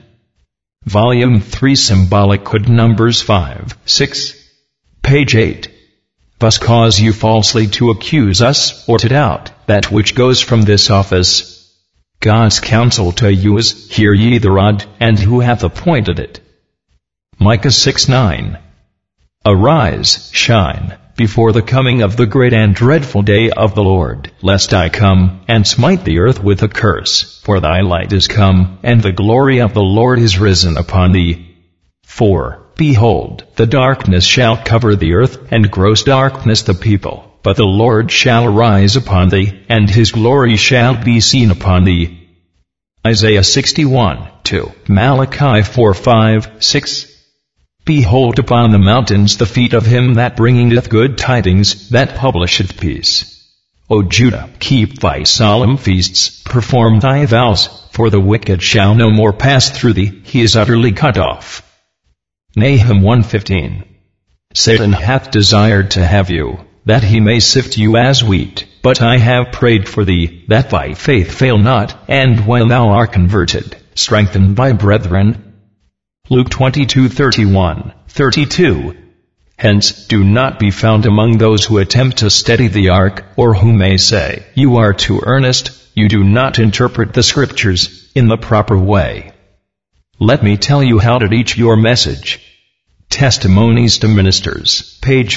Volume 3 Symbolic Code Numbers 5, 6, page 8. Thus cause you falsely to accuse us, or to doubt, that which goes from this office. God's counsel to you is, hear ye the rod, and who hath appointed it. Micah 6:9. Arise, shine, before the coming of the great and dreadful day of the Lord, lest I come, and smite the earth with a curse, for thy light is come, and the glory of the Lord is risen upon thee. For, behold, the darkness shall cover the earth, and gross darkness the people. But the Lord shall arise upon thee, and his glory shall be seen upon thee. Isaiah 61:2, Malachi 4:5-6. Behold upon the mountains the feet of him that bringeth good tidings, that publisheth peace. O Judah, keep thy solemn feasts, perform thy vows, for the wicked shall no more pass through thee, he is utterly cut off. Nahum 1:15. Satan hath desired to have you, that he may sift you as wheat, but I have prayed for thee, that thy faith fail not, and when thou art converted, strengthen thy brethren. Luke 22:31-32. Hence, do not be found among those who attempt to steady the ark, or who may say, you are too earnest, you do not interpret the scriptures in the proper way. Let me tell you how to teach your message. Testimonies to Ministers, page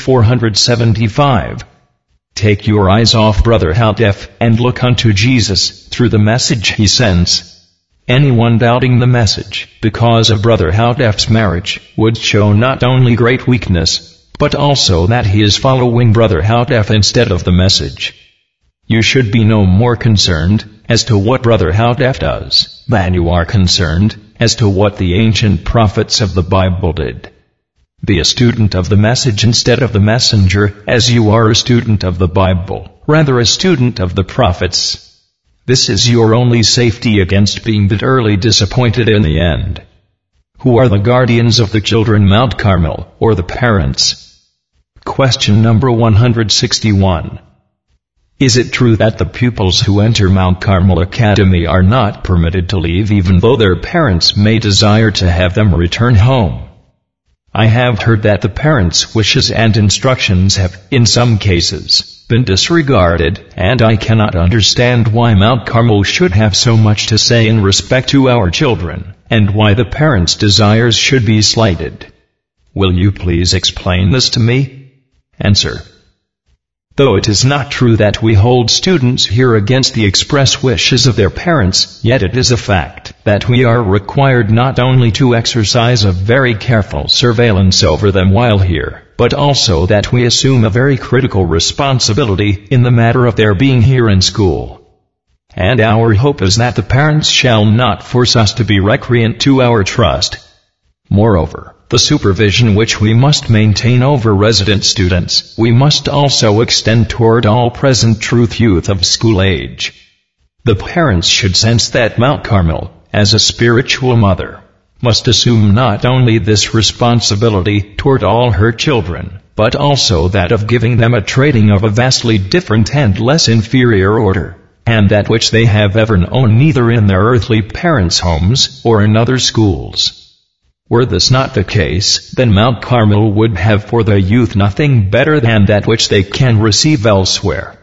475. Take your eyes off Brother Haldef, and look unto Jesus, through the message he sends. Anyone doubting the message, because of Brother Haldef's marriage, would show not only great weakness, but also that he is following Brother Haldef instead of the message. You should be no more concerned as to what Brother Haldef does, than you are concerned as to what the ancient prophets of the Bible did. Be a student of the message instead of the messenger, as you are a student of the Bible, rather a student of the prophets. This is your only safety against being bitterly disappointed in the end. Who are the guardians of the children Mount Carmel, or the parents? Question number 161. Is it true that the pupils who enter Mount Carmel Academy are not permitted to leave even though their parents may desire to have them return home? I have heard that the parents' wishes and instructions have, in some cases, been disregarded, and I cannot understand why Mount Carmel should have so much to say in respect to our children, and why the parents' desires should be slighted. Will you please explain this to me? Answer. Though it is not true that we hold students here against the express wishes of their parents, yet it is a fact that we are required not only to exercise a very careful surveillance over them while here, but also that we assume a very critical responsibility in the matter of their being here in school. And our hope is that the parents shall not force us to be recreant to our trust. Moreover, the supervision which we must maintain over resident students, we must also extend toward all present truth youth of school age. The parents should sense that Mount Carmel, as a spiritual mother, must assume not only this responsibility toward all her children, but also that of giving them a training of a vastly different and less inferior order, and that which they have ever known neither in their earthly parents' homes or in other schools. Were this not the case, then Mount Carmel would have for the youth nothing better than that which they can receive elsewhere.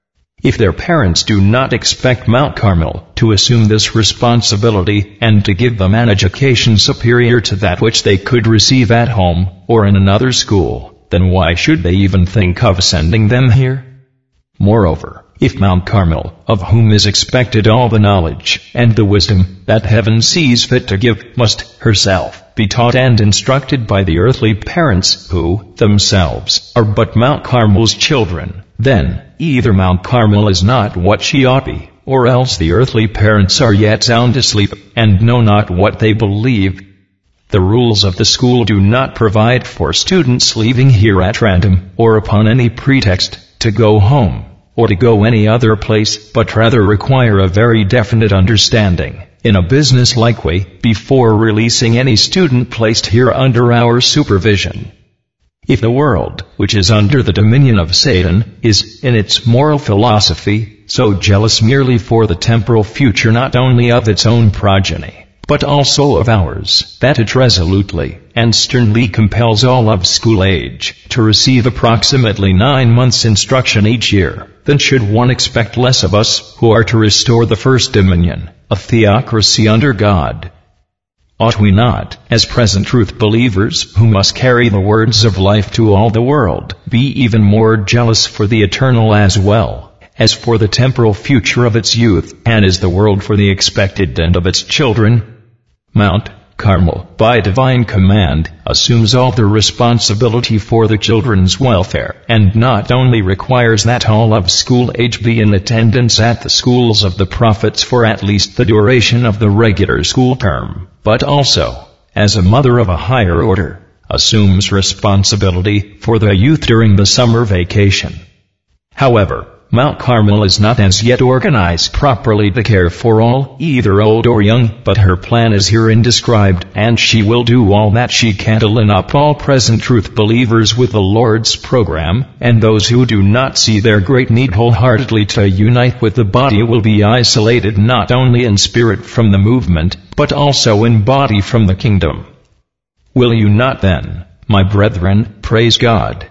If their parents do not expect Mount Carmel to assume this responsibility and to give them an education superior to that which they could receive at home or in another school, then why should they even think of sending them here? Moreover, if Mount Carmel, of whom is expected all the knowledge and the wisdom that heaven sees fit to give, must herself be taught and instructed by the earthly parents who, themselves, are but Mount Carmel's children, then, either Mount Carmel is not what she ought to be, or else the earthly parents are yet sound asleep, and know not what they believe. The rules of the school do not provide for students leaving here at random, or upon any pretext, to go home, or to go any other place, but rather require a very definite understanding, in a business-like way, before releasing any student placed here under our supervision. If the world, which is under the dominion of Satan, is, in its moral philosophy, so jealous merely for the temporal future not only of its own progeny, but also of ours, that it resolutely and sternly compels all of school age to receive approximately 9 months' instruction each year, then should one expect less of us who are to restore the first dominion, a theocracy under God? Ought we not, as present truth believers who must carry the words of life to all the world, be even more jealous for the eternal as well as for the temporal future of its youth, and is the world for the expected end of its children? Mount Carmel, by divine command, assumes all the responsibility for the children's welfare, and not only requires that all of school age be in attendance at the schools of the prophets for at least the duration of the regular school term, but also, as a mother of a higher order, assumes responsibility for the youth during the summer vacation. However, Mount Carmel is not as yet organized properly to care for all, either old or young, but her plan is herein described, and she will do all that she can to line up all present truth believers with the Lord's program, and those who do not see their great need wholeheartedly to unite with the body will be isolated not only in spirit from the movement, but also in body from the kingdom. Will you not then, my brethren, praise God?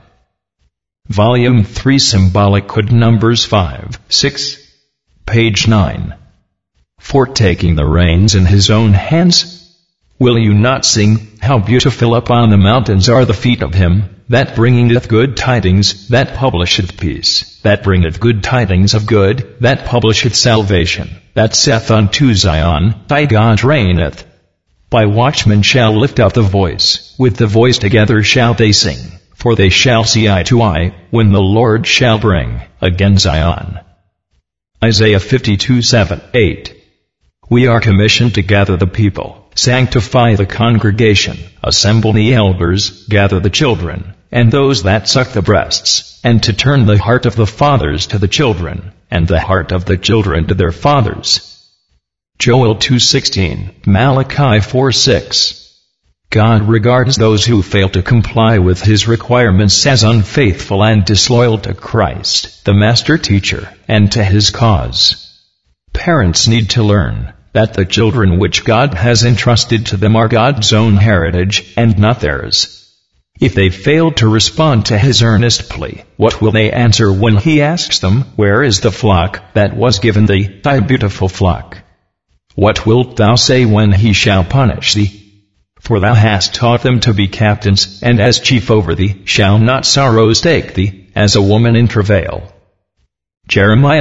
Volume 3 Symbolic Code Numbers 5, 6, page 9. For taking the reins in his own hands? Will you not sing, how beautiful upon the mountains are the feet of him, that bringeth good tidings, that publisheth peace, that bringeth good tidings of good, that publisheth salvation, that saith unto Zion, thy God reigneth. By watchmen shall lift up the voice, with the voice together shall they sing. For they shall see eye to eye, when the Lord shall bring again Zion. Isaiah 52:7-8. We are commissioned to gather the people, sanctify the congregation, assemble the elders, gather the children, and those that suck the breasts, and to turn the heart of the fathers to the children, and the heart of the children to their fathers. Joel 2:16, Malachi 4:6. God regards those who fail to comply with His requirements as unfaithful and disloyal to Christ, the Master Teacher, and to His cause. Parents need to learn that the children which God has entrusted to them are God's own heritage, and not theirs. If they fail to respond to His earnest plea, what will they answer when He asks them, "Where is the flock that was given thee, thy beautiful flock?" What wilt thou say when He shall punish thee? For thou hast taught them to be captains, and as chief over thee shall not sorrows take thee, as a woman in travail. Jeremiah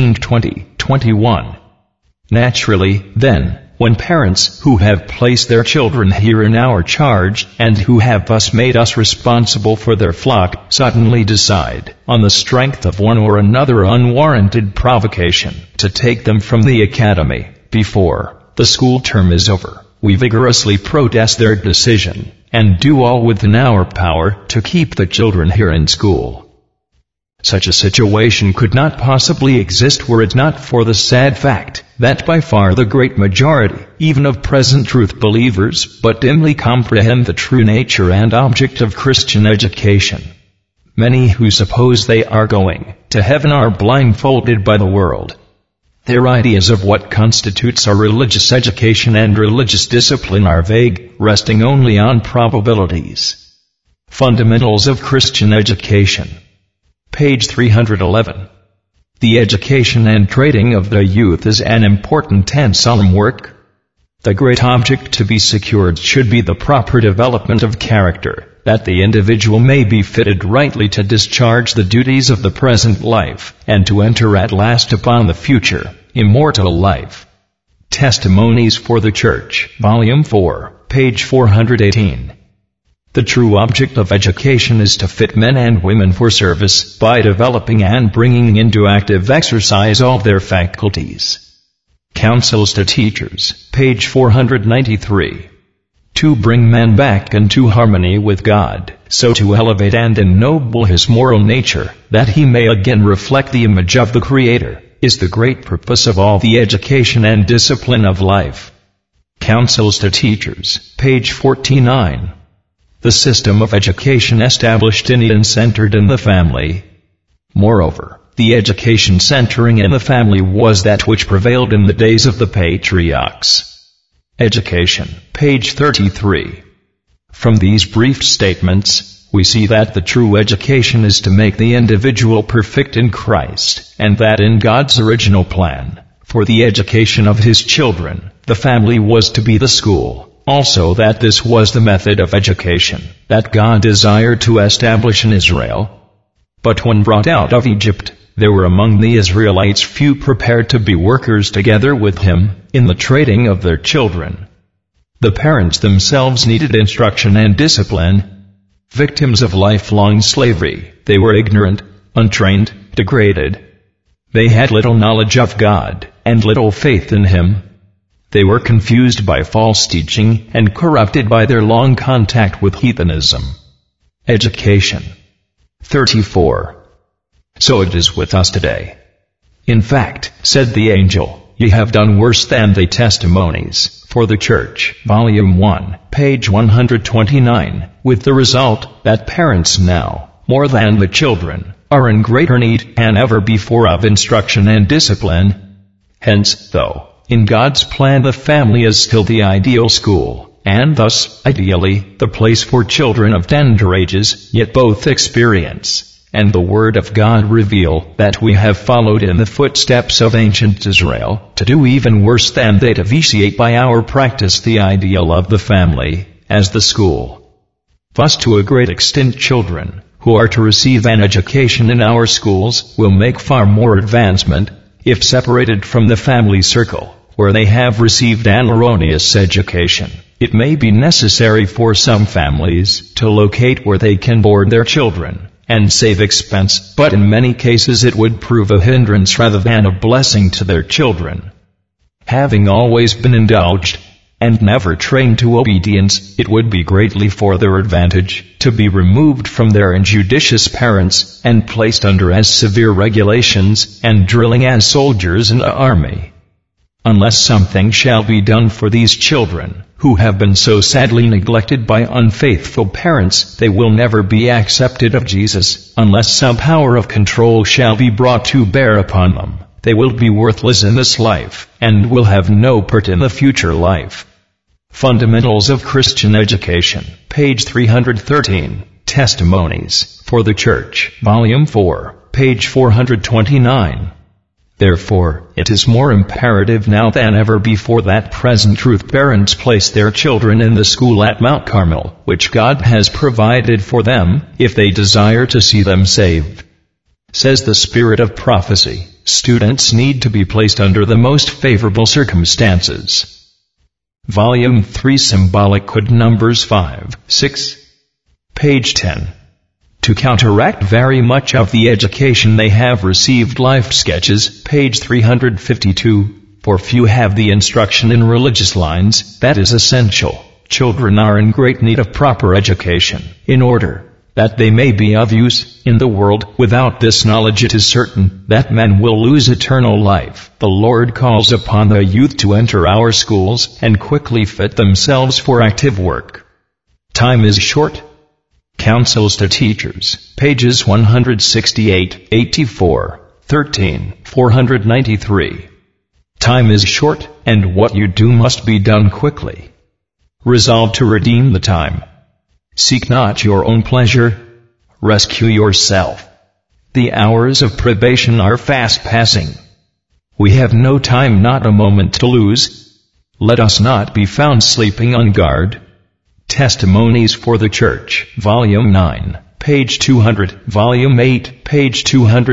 13:20-21. Naturally, then, when parents who have placed their children here in our charge, and who have thus made us responsible for their flock, suddenly decide, on the strength of one or another unwarranted provocation, to take them from the academy, before the school term is over, we vigorously protest their decision, and do all within our power to keep the children here in school. Such a situation could not possibly exist were it not for the sad fact that by far the great majority, even of present truth believers, but dimly comprehend the true nature and object of Christian education. Many who suppose they are going to heaven are blindfolded by the world. Their ideas of what constitutes a religious education and religious discipline are vague, resting only on probabilities. Fundamentals of Christian Education. Page 311. The education and training of the youth is an important and solemn work. The great object to be secured should be the proper development of character, that the individual may be fitted rightly to discharge the duties of the present life, and to enter at last upon the future, immortal life. Testimonies for the Church, Volume 4, page 418. The true object of education is to fit men and women for service by developing and bringing into active exercise all their faculties. Counsels to Teachers, page 493. To bring man back into harmony with God, so to elevate and ennoble his moral nature, that he may again reflect the image of the Creator, is the great purpose of all the education and discipline of life. Counsels to Teachers, page 49. The system of education established in and centered in the family. Moreover, the education centering in the family was that which prevailed in the days of the patriarchs. Education, page 33. From these brief statements, we see that the true education is to make the individual perfect in Christ, and that in God's original plan, for the education of His children, the family was to be the school. Also that this was the method of education that God desired to establish in Israel. But when brought out of Egypt, there were among the Israelites few prepared to be workers together with Him in the training of their children. The parents themselves needed instruction and discipline. Victims of lifelong slavery, they were ignorant, untrained, degraded. They had little knowledge of God, and little faith in Him. They were confused by false teaching and corrupted by their long contact with heathenism. Education. 34. So it is with us today. In fact, said the angel, ye have done worse than the testimonies for the Church, Volume 1, page 129, with the result that parents now, more than the children, are in greater need than ever before of instruction and discipline. Hence, though in God's plan the family is still the ideal school, and thus, ideally, the place for children of tender ages, yet both experience and the Word of God reveal that we have followed in the footsteps of ancient Israel, to do even worse than they to vitiate by our practice the ideal of the family, as the school. Thus to a great extent children, who are to receive an education in our schools, will make far more advancement, if separated from the family circle, where they have received an erroneous education. It may be necessary for some families to locate where they can board their children and save expense, but in many cases it would prove a hindrance rather than a blessing to their children. Having always been indulged and never trained to obedience, it would be greatly for their advantage to be removed from their injudicious parents and placed under as severe regulations and drilling as soldiers in the army. Unless something shall be done for these children, who have been so sadly neglected by unfaithful parents, they will never be accepted of Jesus. Unless some power of control shall be brought to bear upon them, they will be worthless in this life, and will have no part in the future life. Fundamentals of Christian Education, page 313. Testimonies for the Church, volume 4, page 429. Therefore, it is more imperative now than ever before that present truth parents place their children in the school at Mount Carmel, which God has provided for them, if they desire to see them saved. Says the Spirit of Prophecy, students need to be placed under the most favorable circumstances. Volume 3, Symbolic Code Numbers 5, 6. Page 10. To counteract very much of the education they have received, Life Sketches, page 352, for few have the instruction in religious lines that is essential. Children are in great need of proper education, in order that they may be of use in the world. Without this knowledge it is certain that men will lose eternal life. The Lord calls upon the youth to enter our schools and quickly fit themselves for active work. Time is short. Counsels to Teachers, pages 168, 84, 13, 493. Time is short, and what you do must be done quickly. Resolve to redeem the time. Seek not your own pleasure. Rescue yourself. The hours of probation are fast passing. We have no time, not a moment to lose. Let us not be found sleeping on guard. Testimonies for the Church, volume 9, page 200, volume 8, page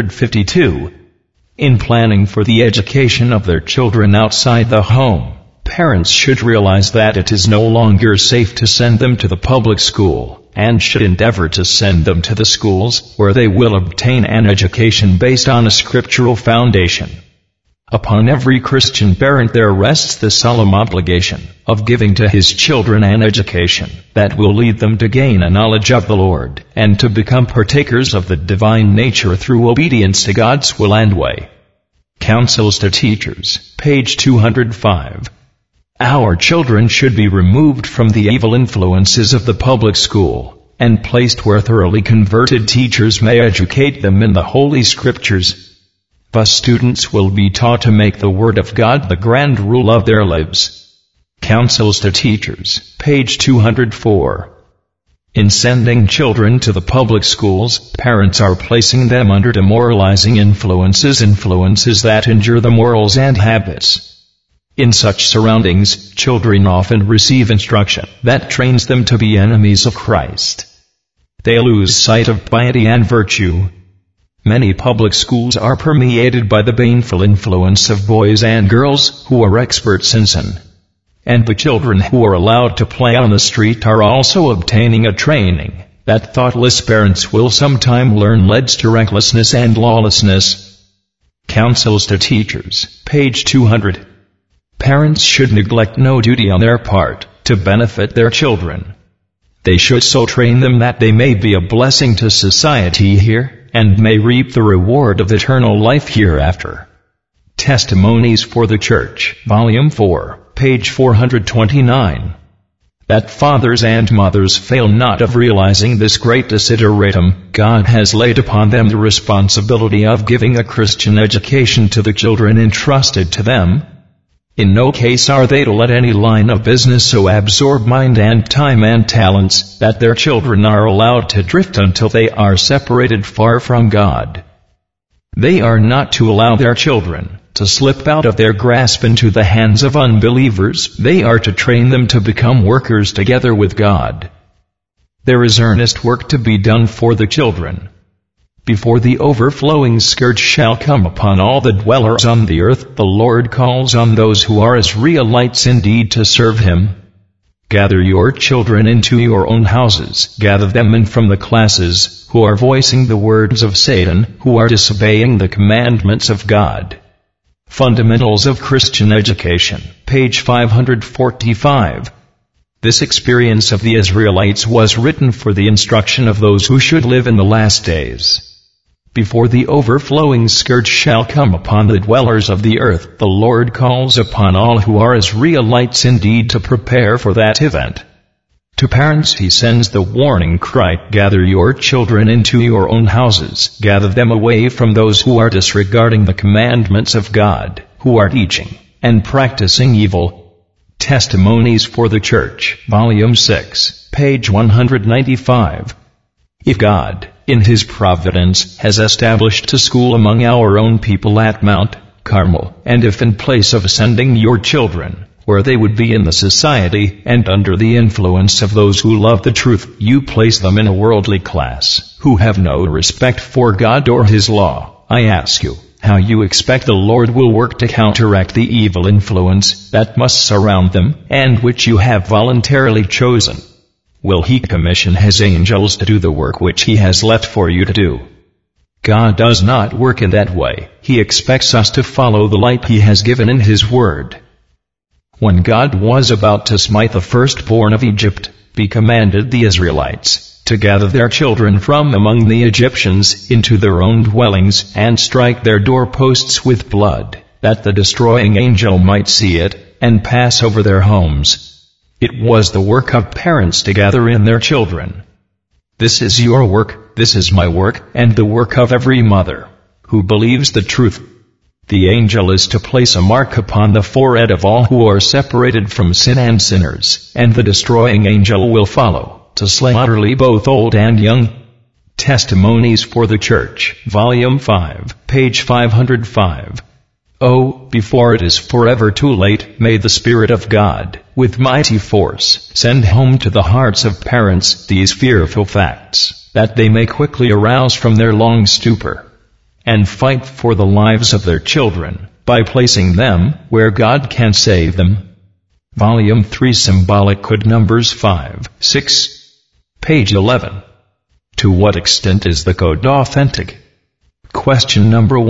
252. In planning for the education of their children outside the home, parents should realize that it is no longer safe to send them to the public school, and should endeavor to send them to the schools where they will obtain an education based on a scriptural foundation. Upon every Christian parent there rests the solemn obligation of giving to his children an education that will lead them to gain a knowledge of the Lord, and to become partakers of the divine nature through obedience to God's will and way. Counsels to Teachers, page 205. Our children should be removed from the evil influences of the public school, and placed where thoroughly converted teachers may educate them in the Holy Scriptures. Thus students will be taught to make the Word of God the grand rule of their lives. Counsels to Teachers, page 204. In sending children to the public schools, parents are placing them under demoralizing influences that injure the morals and habits. In such surroundings, children often receive instruction that trains them to be enemies of Christ. They lose sight of piety and virtue. Many public schools are permeated by the baneful influence of boys and girls who are experts in sin. And the children who are allowed to play on the street are also obtaining a training that thoughtless parents will sometime learn leads to recklessness and lawlessness. Counsels to Teachers, page 200. Parents should neglect no duty on their part to benefit their children. They should so train them that they may be a blessing to society here, and may reap the reward of eternal life hereafter. Testimonies for the Church, volume 4, page 429. That fathers and mothers fail not of realizing this great desideratum, God has laid upon them the responsibility of giving a Christian education to the children entrusted to them. In no case are they to let any line of business so absorb mind and time and talents that their children are allowed to drift until they are separated far from God. They are not to allow their children to slip out of their grasp into the hands of unbelievers. They are to train them to become workers together with God. There is earnest work to be done for the children. Before the overflowing scourge shall come upon all the dwellers on the earth, the Lord calls on those who are Israelites indeed to serve Him. Gather your children into your own houses. Gather them in from the classes who are voicing the words of Satan, who are disobeying the commandments of God. Fundamentals of Christian Education, page 545. This experience of the Israelites was written for the instruction of those who should live in the last days. before the overflowing scourge shall come upon the dwellers of the earth. The Lord calls upon all who are Israelites indeed to prepare for that event. To parents he sends the warning cry, gather your children into your own houses, gather them away from those who are disregarding the commandments of God, who are teaching and practicing evil. Testimonies for the Church, Volume 6, page 195. If God, in His providence, has established a school among our own people at Mount Carmel, and if in place of sending your children, where they would be in the society and under the influence of those who love the truth, you place them in a worldly class, who have no respect for God or His law, I ask you, how you expect the Lord will work to counteract the evil influence that must surround them, and which you have voluntarily chosen? Will He commission His angels to do the work which He has left for you to do? God does not work in that way. He expects us to follow the light He has given in His Word. When God was about to smite the firstborn of Egypt, He commanded the Israelites to gather their children from among the Egyptians into their own dwellings and strike their doorposts with blood, that the destroying angel might see it and pass over their homes. It was the work of parents to gather in their children. This is your work, this is my work, and the work of every mother who believes the truth. The angel is to place a mark upon the forehead of all who are separated from sin and sinners, and the destroying angel will follow, to slay utterly both old and young. Testimonies for the Church, Volume 5, page 505. Oh, before it is forever too late, may the Spirit of God, with mighty force, send home to the hearts of parents these fearful facts, that they may quickly arouse from their long stupor and fight for the lives of their children, by placing them where God can save them. Volume 3, Symbolic Code, Numbers 5, 6, page 11. To what extent is the code authentic? Question number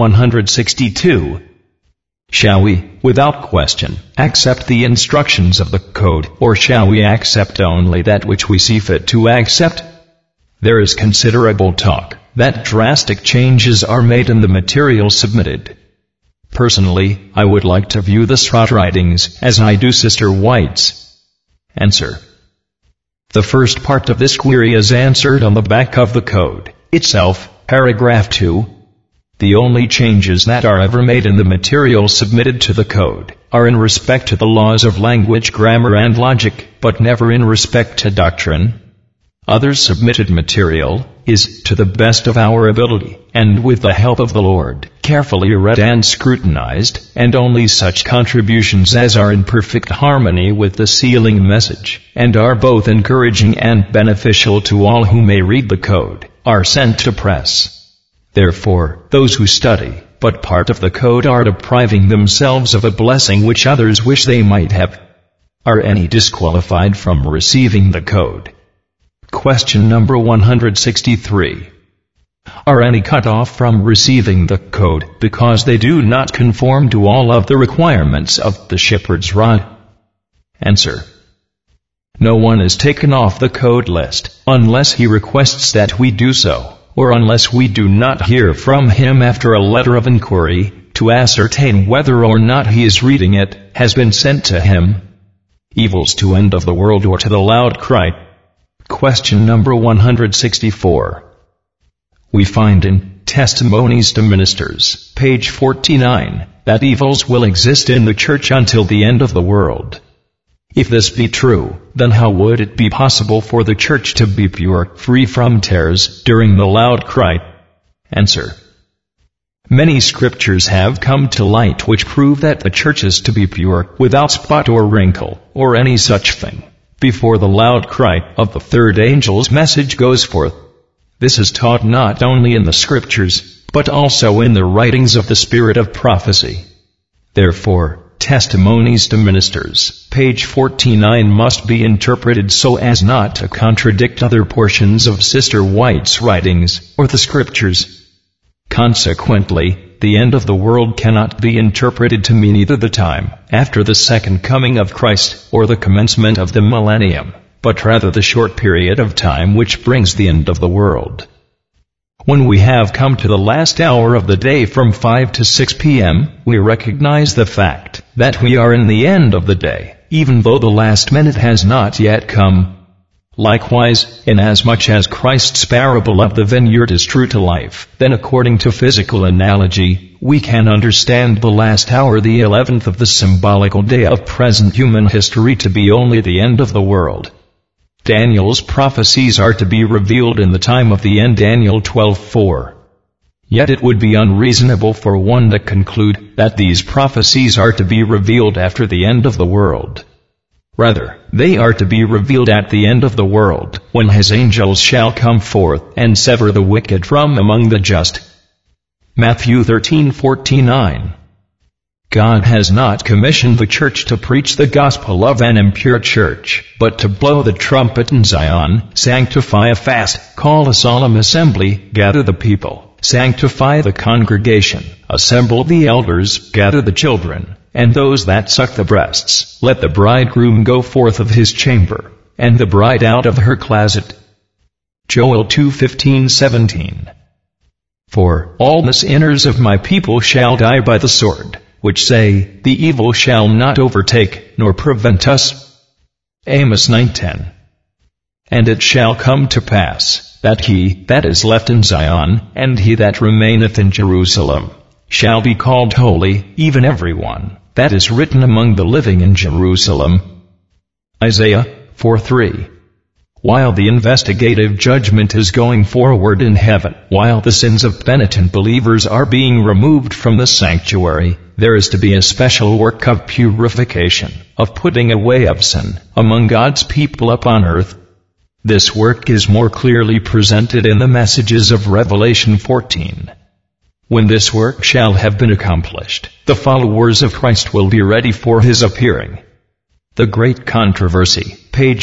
162. Shall we, without question, accept the instructions of the code, or shall we accept only that which we see fit to accept? There is considerable talk that drastic changes are made in the material submitted. Personally, I would like to view the Srot writings as I do Sister White's. Answer. The first part of this query is answered on the back of the code itself, paragraph 2. The only changes that are ever made in the material submitted to the code are in respect to the laws of language, grammar, and logic, but never in respect to doctrine. Other submitted material is, to the best of our ability, and with the help of the Lord, carefully read and scrutinized, and only such contributions as are in perfect harmony with the sealing message, and are both encouraging and beneficial to all who may read the code, are sent to press. Therefore, those who study but part of the code are depriving themselves of a blessing which others wish they might have. Are any disqualified from receiving the code? Question number 163. Are any cut off from receiving the code because they do not conform to all of the requirements of the shepherd's rod? Answer. No one is taken off the code list unless he requests that we do so, or unless we do not hear from him after a letter of inquiry to ascertain whether or not he is reading it has been sent to him. Evils to end of the world or to the loud cry. Question number 164. We find in Testimonies to Ministers, page 49, that evils will exist in the Church until the end of the world. If this be true, then how would it be possible for the Church to be pure, free from tares, during the loud cry? Answer. Many scriptures have come to light which prove that the Church is to be pure, without spot or wrinkle, or any such thing, before the loud cry of the third angel's message goes forth. This is taught not only in the scriptures, but also in the writings of the Spirit of prophecy. Therefore, Testimonies to Ministers, page 49 must be interpreted so as not to contradict other portions of Sister White's writings, or the scriptures. Consequently, the end of the world cannot be interpreted to mean either the time after the second coming of Christ or the commencement of the millennium, but rather the short period of time which brings the end of the world. When we have come to the last hour of the day from 5 to 6 p.m., we recognize the fact that we are in the end of the day, even though the last minute has not yet come. Likewise, inasmuch as Christ's parable of the vineyard is true to life, then according to physical analogy, we can understand the last hour, the 11th of the symbolical day of present human history, to be only the end of the world. Daniel's prophecies are to be revealed in the time of the end, Daniel 12:4. Yet it would be unreasonable for one to conclude that these prophecies are to be revealed after the end of the world. Rather, they are to be revealed at the end of the world, when his angels shall come forth and sever the wicked from among the just. Matthew 13:49. God has not commissioned the church to preach the gospel of an impure church, but to blow the trumpet in Zion, sanctify a fast, call a solemn assembly, gather the people, sanctify the congregation, assemble the elders, gather the children, and those that suck the breasts. Let the bridegroom go forth of his chamber, and the bride out of her closet. Joel 2:15-17. For all the sinners of my people shall die by the sword, which say, the evil shall not overtake, nor prevent us. Amos 9:10. And it shall come to pass, that he that is left in Zion, and he that remaineth in Jerusalem, shall be called holy, even every one that is written among the living in Jerusalem. Isaiah 4:3. While the investigative judgment is going forward in heaven, while the sins of penitent believers are being removed from the sanctuary, there is to be a special work of purification, of putting away of sin, among God's people upon earth. This work is more clearly presented in the messages of Revelation 14. When this work shall have been accomplished, the followers of Christ will be ready for his appearing. The Great Controversy, page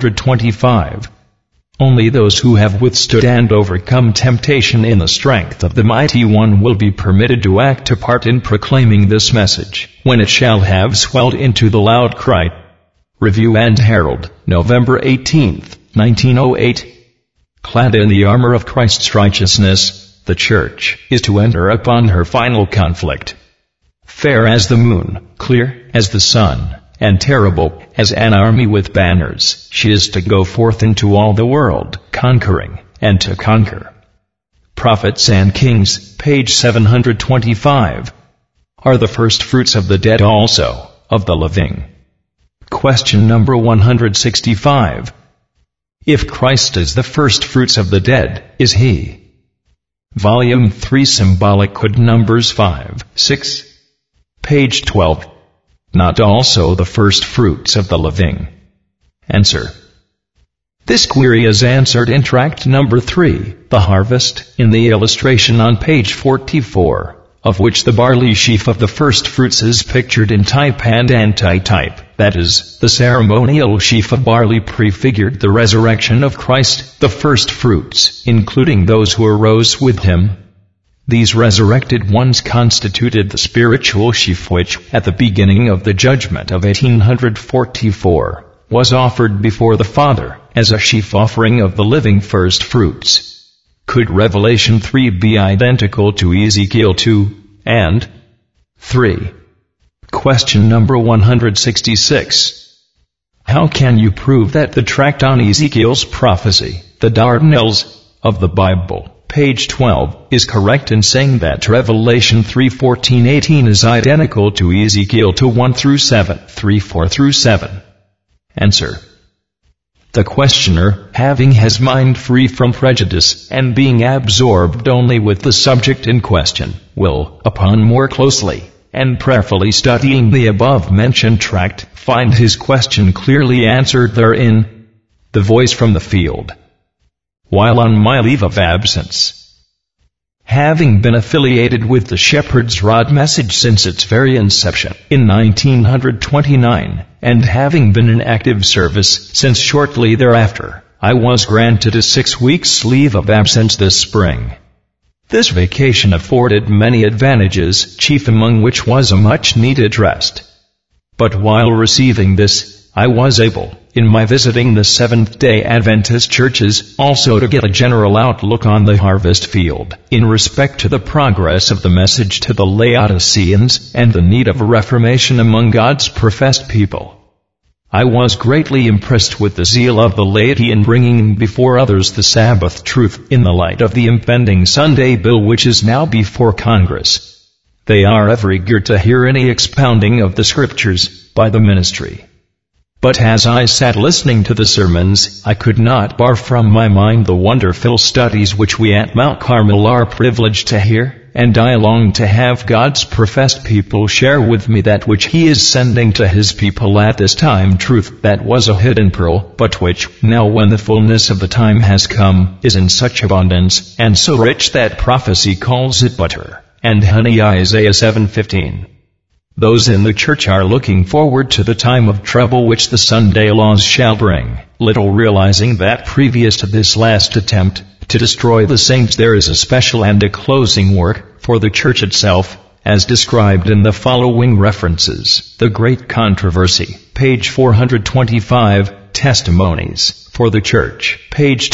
425. Only those who have withstood and overcome temptation in the strength of the Mighty One will be permitted to act a part in proclaiming this message, when it shall have swelled into the loud cry. Review and Herald, November 18, 1908. Clad in the armor of Christ's righteousness, the Church is to enter upon her final conflict. Fair as the moon, clear as the sun, and terrible as an army with banners, she is to go forth into all the world, conquering, and to conquer. Prophets and Kings, page 725. Are the first fruits of the dead also of the living? Question number 165. If Christ is the first fruits of the dead, is he? Volume 3 Symbolic Code Numbers 5, 6. Page 12. Not also the first fruits of the living? Answer. This query is answered in tract number 3, The Harvest, in the illustration on page 44, of which the barley sheaf of the first fruits is pictured in type and antitype, that is, the ceremonial sheaf of barley prefigured the resurrection of Christ, the first fruits, including those who arose with him. These resurrected ones constituted the spiritual sheaf which, at the beginning of the judgment of 1844, was offered before the Father, as a sheaf offering of the living first fruits. Could Revelation 3 be identical to Ezekiel 2 and 3? Question number 166. How can you prove that the tract on Ezekiel's prophecy, the Dardanelles of the Bible, page 12, is correct in saying that Revelation 3:14-18 is identical to Ezekiel 2:1-7, 3:4-7? Answer. The questioner, having his mind free from prejudice and being absorbed only with the subject in question, will, upon more closely and prayerfully studying the above-mentioned tract, find his question clearly answered therein. The voice from the field. While on my leave of absence, having been affiliated with the Shepherd's Rod message since its very inception in 1929, and having been in active service since shortly thereafter, I was granted a 6 weeks leave of absence this spring. This vacation afforded many advantages, chief among which was a much-needed rest. But while receiving this, I was able, in my visiting the Seventh-day Adventist churches, also to get a general outlook on the harvest field, in respect to the progress of the message to the Laodiceans, and the need of a reformation among God's professed people. I was greatly impressed with the zeal of the laity in bringing before others the Sabbath truth in the light of the impending Sunday bill which is now before Congress. They are ever eager to hear any expounding of the Scriptures by the ministry. But as I sat listening to the sermons, I could not bar from my mind the wonderful studies which we at Mount Carmel are privileged to hear, and I longed to have God's professed people share with me that which He is sending to His people at this time, truth that was a hidden pearl, but which, now when the fullness of the time has come, is in such abundance, and so rich that prophecy calls it butter and honey. Isaiah 7:15. Those in the church are looking forward to the time of trouble which the Sunday laws shall bring, little realizing that previous to this last attempt to destroy the saints there is a special and a closing work for the church itself, as described in the following references. The Great Controversy, page 425, Testimonies for the Church, page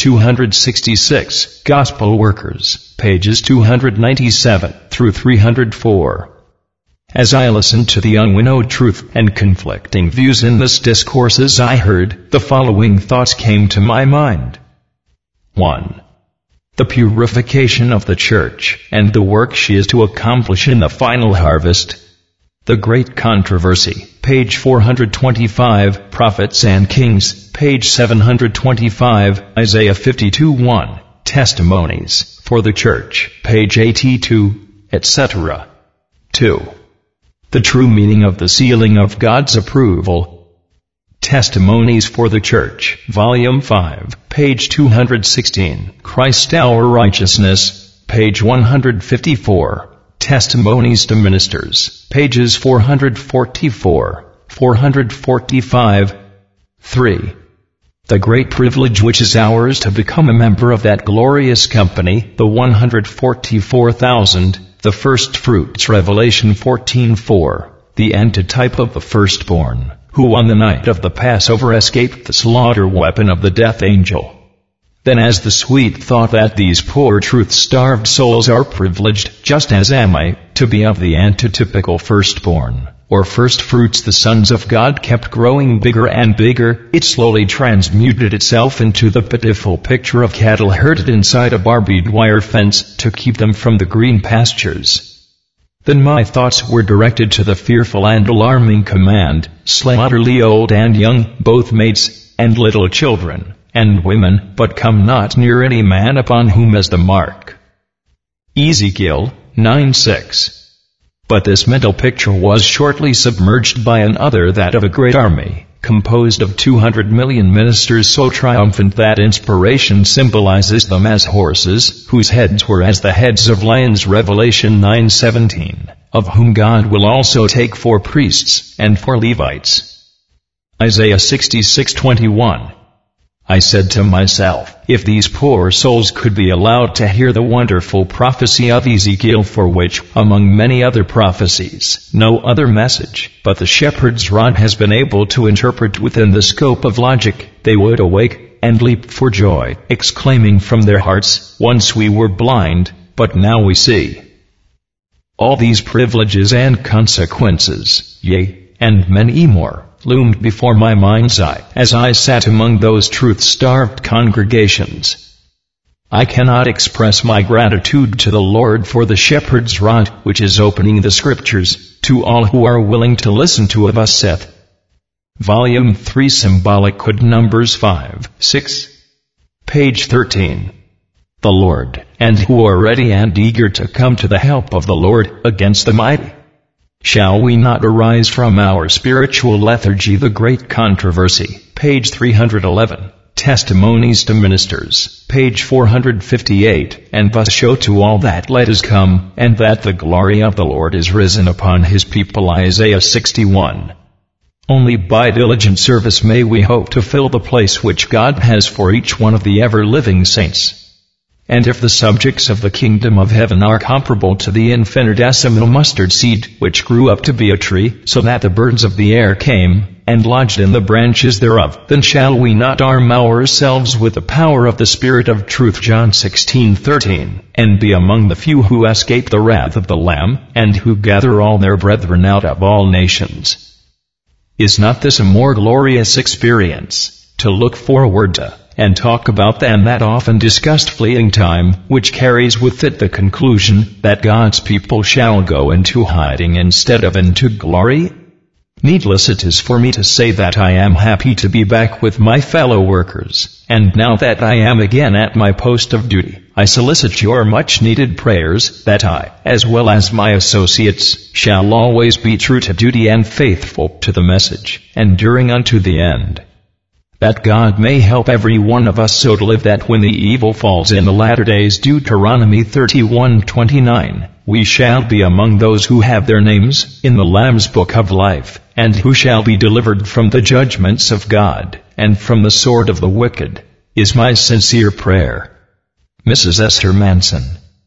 266, Gospel Workers, pages 297 through 304. As I listened to the unwinnowed truth and conflicting views in this discourses I heard, the following thoughts came to my mind. 1. The purification of the church, and the work she is to accomplish in the final harvest. The Great Controversy, page 425, Prophets and Kings, page 725, Isaiah 52:1, Testimonies for the Church, page 82, etc. 2. The true meaning of the sealing of God's approval. Testimonies for the Church, Volume 5, page 216. Christ Our Righteousness, page 154. Testimonies to Ministers, pages 444, 445. 3. The great privilege which is ours to become a member of that glorious company, the 144,000, the first fruits, Revelation 14:4, the antitype of the firstborn, who on the night of the Passover escaped the slaughter weapon of the death angel. Then as the sweet thought that these poor truth-starved souls are privileged, just as am I, to be of the antitypical firstborn, or first fruits, the sons of God, kept growing bigger and bigger, it slowly transmuted itself into the pitiful picture of cattle herded inside a barbed wire fence to keep them from the green pastures. Then my thoughts were directed to the fearful and alarming command, slay utterly old and young, both mates and little children, and women, but come not near any man upon whom is the mark. Ezekiel 9:6. But this mental picture was shortly submerged by another, that of a great army, composed of 200 million ministers so triumphant that inspiration symbolizes them as horses, whose heads were as the heads of lions, Revelation 9:17, of whom God will also take 4 priests, and 4 Levites. Isaiah 66:21. I said to myself, if these poor souls could be allowed to hear the wonderful prophecy of Ezekiel, for which, among many other prophecies, no other message but the shepherd's rod has been able to interpret within the scope of logic, they would awake and leap for joy, exclaiming from their hearts, once we were blind, but now we see. All these privileges and consequences, yea, and many more, loomed before my mind's eye as I sat among those truth-starved congregations. I cannot express my gratitude to the Lord for the shepherd's rod which is opening the Scriptures to all who are willing to listen to it. Thus saith Volume 3, Symbolic Code, Numbers 5-6, page 13. The Lord, and who are ready and eager to come to the help of the Lord against the mighty. Shall we not arise from our spiritual lethargy? The Great Controversy, page 311, Testimonies to Ministers, page 458, and thus show to all that light is come, and that the glory of the Lord is risen upon His people. Isaiah 61. Only by diligent service may we hope to fill the place which God has for each one of the ever-living saints. And if the subjects of the kingdom of heaven are comparable to the infinitesimal mustard seed, which grew up to be a tree, so that the birds of the air came and lodged in the branches thereof, then shall we not arm ourselves with the power of the Spirit of truth, John 16:13, and be among the few who escape the wrath of the Lamb, and who gather all their brethren out of all nations. Is not this a more glorious experience, to look forward to, and talk about than that often discussed fleeting time, which carries with it the conclusion that God's people shall go into hiding instead of into glory? Needless it is for me to say that I am happy to be back with my fellow workers, and now that I am again at my post of duty, I solicit your much-needed prayers that I, as well as my associates, shall always be true to duty and faithful to the message, enduring unto the end. That God may help every one of us so to live that when the evil falls in the latter days, Deuteronomy 31:29, we shall be among those who have their names in the Lamb's book of life, and who shall be delivered from the judgments of God, and from the sword of the wicked, is my sincere prayer. Mrs. Esther Manson.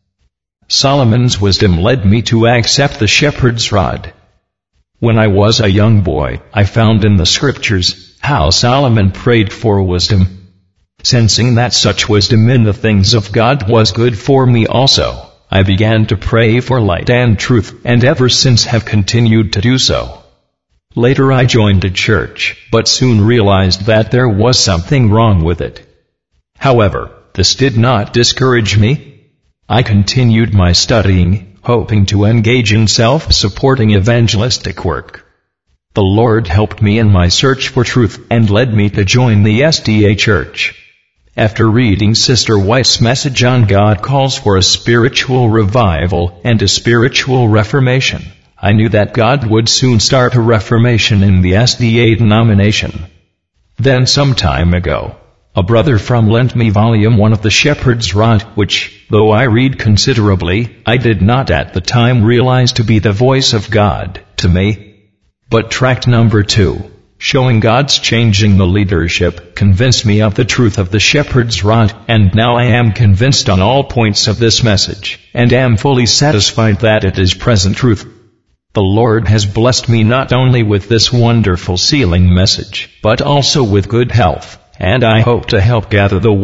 Solomon's wisdom led me to accept the shepherd's rod. When I was a young boy, I found in the scriptures how Solomon prayed for wisdom. Sensing that such wisdom in the things of God was good for me also, I began to pray for light and truth, and ever since have continued to do so. Later I joined a church, but soon realized that there was something wrong with it. However, this did not discourage me. I continued my studying, hoping to engage in self-supporting evangelistic work. The Lord helped me in my search for truth and led me to join the SDA Church. After reading Sister White's message on God calls for a spiritual revival and a spiritual reformation, I knew that God would soon start a reformation in the SDA denomination. Then some time ago, a brother from lent me Volume 1 of the Shepherd's Rod, which, though I read considerably, I did not at the time realize to be the voice of God to me. But tract number 2, showing God's changing the leadership, convinced me of the truth of the shepherd's rod, and now I am convinced on all points of this message, and am fully satisfied that it is present truth. The Lord has blessed me not only with this wonderful sealing message, but also with good health, and I hope to help gather the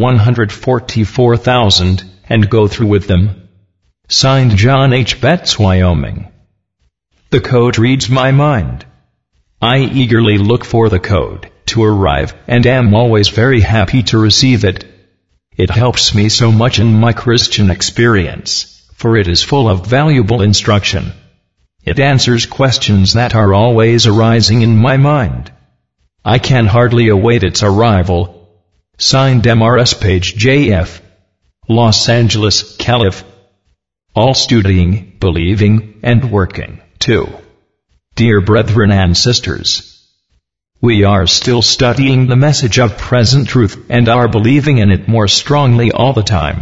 144,000, and go through with them. Signed, John H. Betts, Wyoming. The code reads my mind. I eagerly look for the code to arrive, and am always very happy to receive it. It helps me so much in my Christian experience, for it is full of valuable instruction. It answers questions that are always arising in my mind. I can hardly await its arrival. Signed, MRS Page JF. Los Angeles, Calif. All studying, believing, and working, too. Dear brethren and sisters, we are still studying the message of present truth and are believing in it more strongly all the time.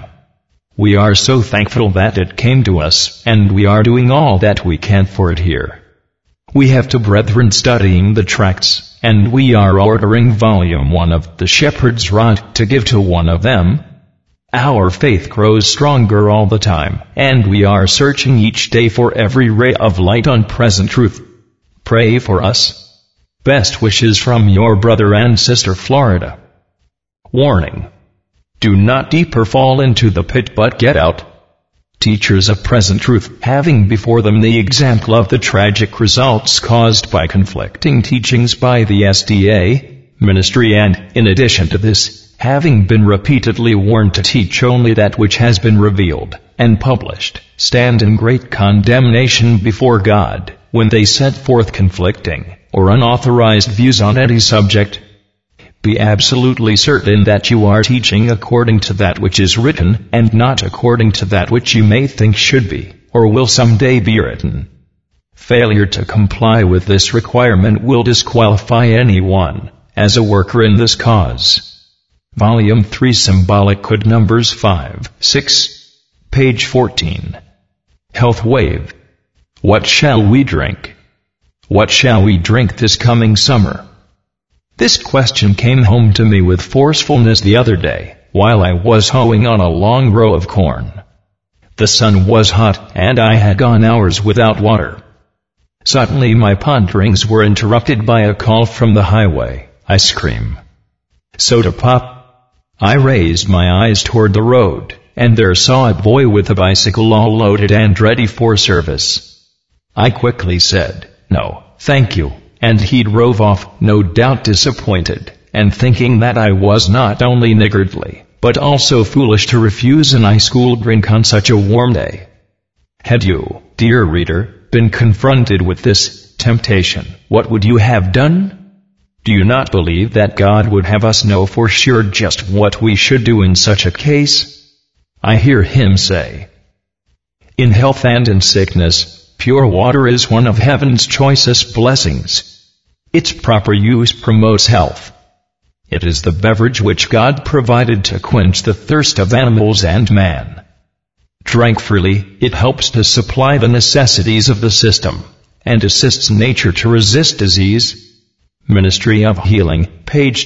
We are so thankful that it came to us, and we are doing all that we can for it here. We have two brethren studying the tracts, and we are ordering Volume 1 of the Shepherd's Rod to give to one of them. Our faith grows stronger all the time, and we are searching each day for every ray of light on present truth. Pray for us. Best wishes from your brother and sister, Florida. Warning. Do not deeper fall into the pit but get out. Teachers of present truth, having before them the example of the tragic results caused by conflicting teachings by the SDA ministry, and, in addition to this, having been repeatedly warned to teach only that which has been revealed and published, stand in great condemnation before God when they set forth conflicting or unauthorized views on any subject. Be absolutely certain that you are teaching according to that which is written, and not according to that which you may think should be, or will someday be written. Failure to comply with this requirement will disqualify anyone as a worker in this cause. Volume 3, Symbolic Code Numbers 5, 6, page 14. Health Wave. What shall we drink? What shall we drink this coming summer? This question came home to me with forcefulness the other day, while I was hoeing on a long row of corn. The sun was hot, and I had gone hours without water. Suddenly my ponderings were interrupted by a call from the highway. Ice cream. Soda pop. I raised my eyes toward the road, and there saw a boy with a bicycle all loaded and ready for service. I quickly said, "No, thank you," and he drove off, no doubt disappointed, and thinking that I was not only niggardly, but also foolish to refuse an ice cool drink on such a warm day. Had you, dear reader, been confronted with this temptation, what would you have done? Do you not believe that God would have us know for sure just what we should do in such a case? I hear him say, "In health and in sickness, pure water is one of heaven's choicest blessings. Its proper use promotes health. It is the beverage which God provided to quench the thirst of animals and man. Drank freely, it helps to supply the necessities of the system, and assists nature to resist disease." Ministry of Healing, page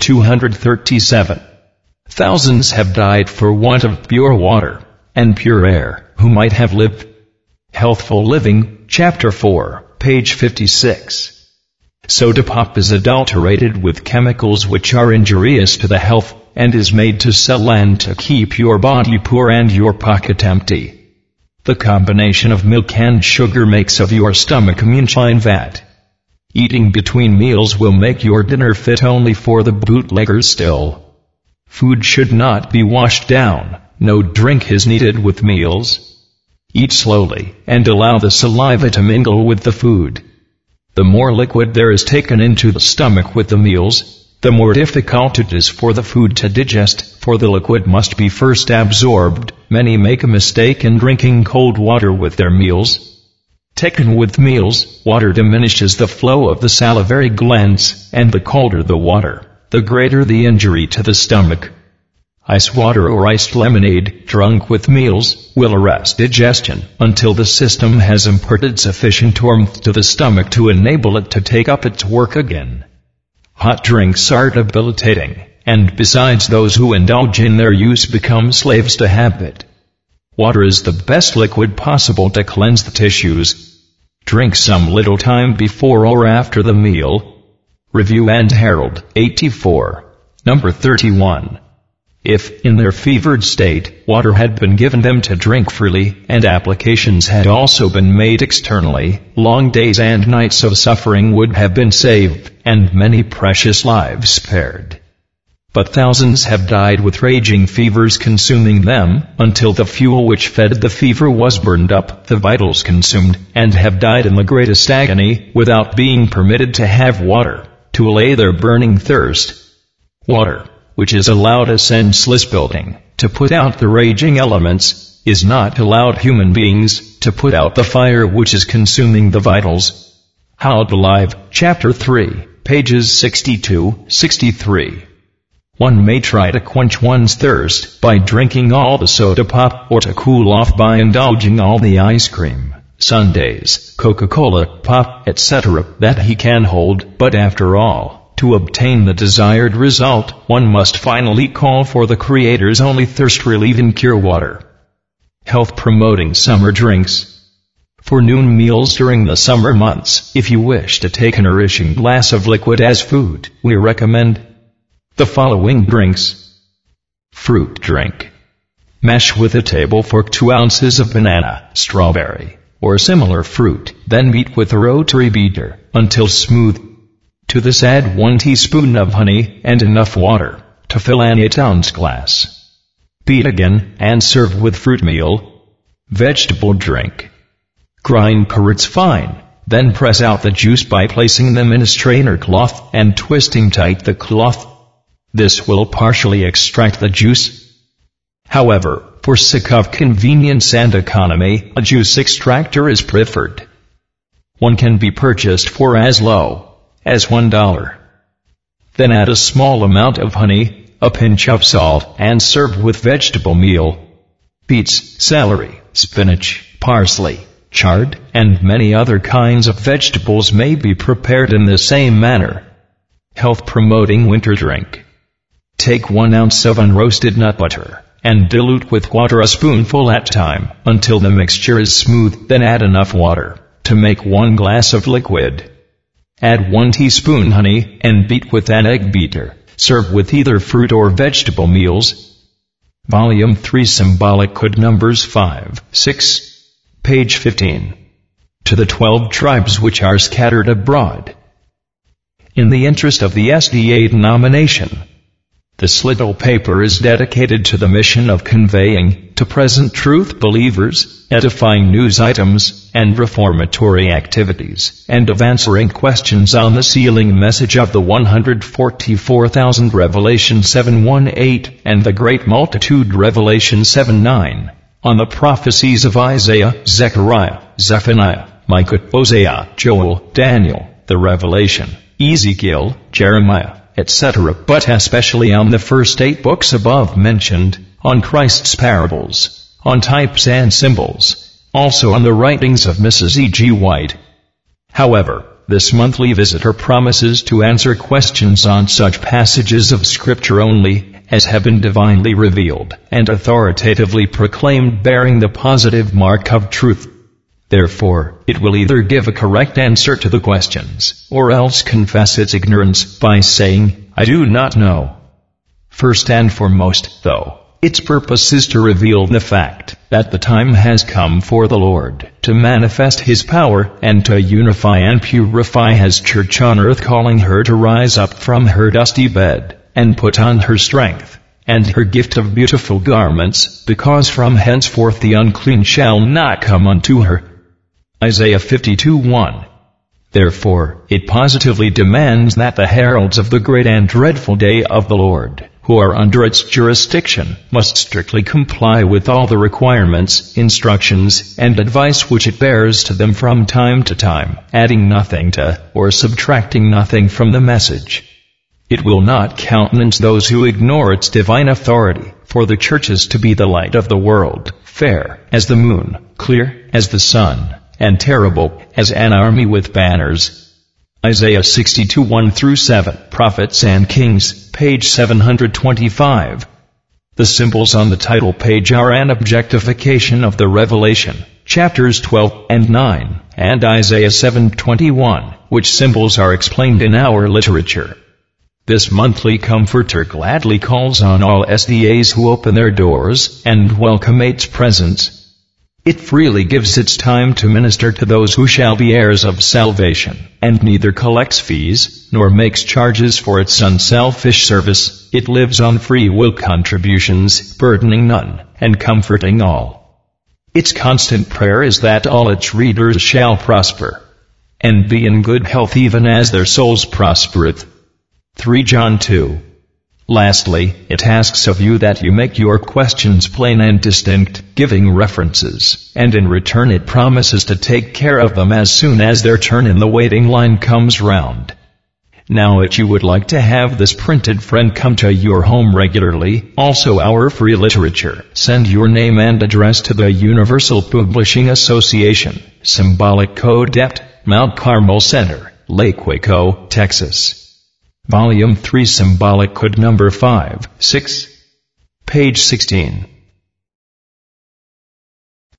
237. Thousands have died for want of pure water and pure air, who might have lived. Healthful Living, chapter 4, page 56. Soda pop is adulterated with chemicals which are injurious to the health, and is made to sell and to keep your body poor and your pocket empty. The combination of milk and sugar makes of your stomach a moonshine vat. Eating between meals will make your dinner fit only for the bootleggers still. Food should not be washed down, no drink is needed with meals. Eat slowly, and allow the saliva to mingle with the food. The more liquid there is taken into the stomach with the meals, the more difficult it is for the food to digest, for the liquid must be first absorbed. Many make a mistake in drinking cold water with their meals. Taken with meals, water diminishes the flow of the salivary glands, and the colder the water, the greater the injury to the stomach. Ice water or iced lemonade, drunk with meals, will arrest digestion until the system has imparted sufficient warmth to the stomach to enable it to take up its work again. Hot drinks are debilitating, and besides, those who indulge in their use become slaves to habit. Water is the best liquid possible to cleanse the tissues. Drink some little time before or after the meal. Review and Herald, 84, number 31. If, in their fevered state, water had been given them to drink freely, and applications had also been made externally, long days and nights of suffering would have been saved, and many precious lives spared. But thousands have died with raging fevers consuming them, until the fuel which fed the fever was burned up, the vitals consumed, and have died in the greatest agony, without being permitted to have water, to allay their burning thirst. Water, which is allowed a senseless building, to put out the raging elements, is not allowed human beings, to put out the fire which is consuming the vitals. How to Live, chapter 3, pages 62-63. One may try to quench one's thirst by drinking all the soda pop, or to cool off by indulging all the ice cream, sundaes, Coca-Cola, pop, etc. that he can hold, but after all, to obtain the desired result, one must finally call for the Creator's only thirst-relieving cure water. Health-promoting summer drinks. For noon meals during the summer months, if you wish to take a nourishing glass of liquid as food, we recommend the following drinks. Fruit drink. Mash with a tablespoon 2 ounces of banana, strawberry, or similar fruit, then beat with a rotary beater until smooth. To this add 1 teaspoon of honey and enough water to fill an 8-ounce glass. Beat again and serve with fruit meal. Vegetable drink. Grind carrots fine, then press out the juice by placing them in a strainer cloth and twisting tight the cloth. This will partially extract the juice. However, for sake of convenience and economy, a juice extractor is preferred. One can be purchased for as low as $1. Then add a small amount of honey, a pinch of salt, and serve with vegetable meal. Beets, celery, spinach, parsley, chard, and many other kinds of vegetables may be prepared in the same manner. Health-promoting winter drink. Take 1 ounce of unroasted nut butter, and dilute with water a spoonful at a time, until the mixture is smooth, then add enough water to make 1 glass of liquid. Add 1 teaspoon honey and beat with an egg beater. Serve with either fruit or vegetable meals. Volume 3 Symbolic Code Numbers 5, 6. Page 15. To the 12 tribes which are scattered abroad. In the interest of the SDA denomination, this little paper is dedicated to the mission of conveying to present truth believers, edifying news items, and reformatory activities, and of answering questions on the sealing message of the 144,000 Revelation 7:1-8 and the Great Multitude Revelation 7:9, on the prophecies of Isaiah, Zechariah, Zephaniah, Micah, Hosea, Joel, Daniel, the Revelation, Ezekiel, Jeremiah, etc., but especially on the first 8 books above mentioned, on Christ's parables, on types and symbols, also on the writings of Mrs. E.G. White. However, this monthly visitor promises to answer questions on such passages of Scripture only as have been divinely revealed and authoritatively proclaimed bearing the positive mark of truth. Therefore, it will either give a correct answer to the questions, or else confess its ignorance by saying, "I do not know." First and foremost, though, its purpose is to reveal the fact that the time has come for the Lord to manifest His power and to unify and purify His church on earth, calling her to rise up from her dusty bed and put on her strength and her gift of beautiful garments, because from henceforth the unclean shall not come unto her. Isaiah 52:1. Therefore, it positively demands that the heralds of the great and dreadful day of the Lord, who are under its jurisdiction, must strictly comply with all the requirements, instructions, and advice which it bears to them from time to time, adding nothing to, or subtracting nothing from the message. It will not countenance those who ignore its divine authority, for the church is to be the light of the world, fair as the moon, clear as the sun, and terrible as an army with banners. Isaiah 62:1-7, Prophets and Kings, page 725. The symbols on the title page are an objectification of the Revelation, chapters 12 and 9, and Isaiah 7:21, which symbols are explained in our literature. This monthly comforter gladly calls on all SDAs who open their doors and welcome its presence. It freely gives its time to minister to those who shall be heirs of salvation, and neither collects fees, nor makes charges for its unselfish service. It lives on free will contributions, burdening none, and comforting all. Its constant prayer is that all its readers shall prosper, and be in good health even as their souls prospereth. 3 John 2. Lastly, it asks of you that you make your questions plain and distinct, giving references, and in return it promises to take care of them as soon as their turn in the waiting line comes round. Now if you would like to have this printed friend come to your home regularly, also our free literature, send your name and address to the Universal Publishing Association, Symbolic Code Dept, Mount Carmel Center, Lake Waco, Texas. Volume 3 Symbolic Code Number 5, 6. Page 16.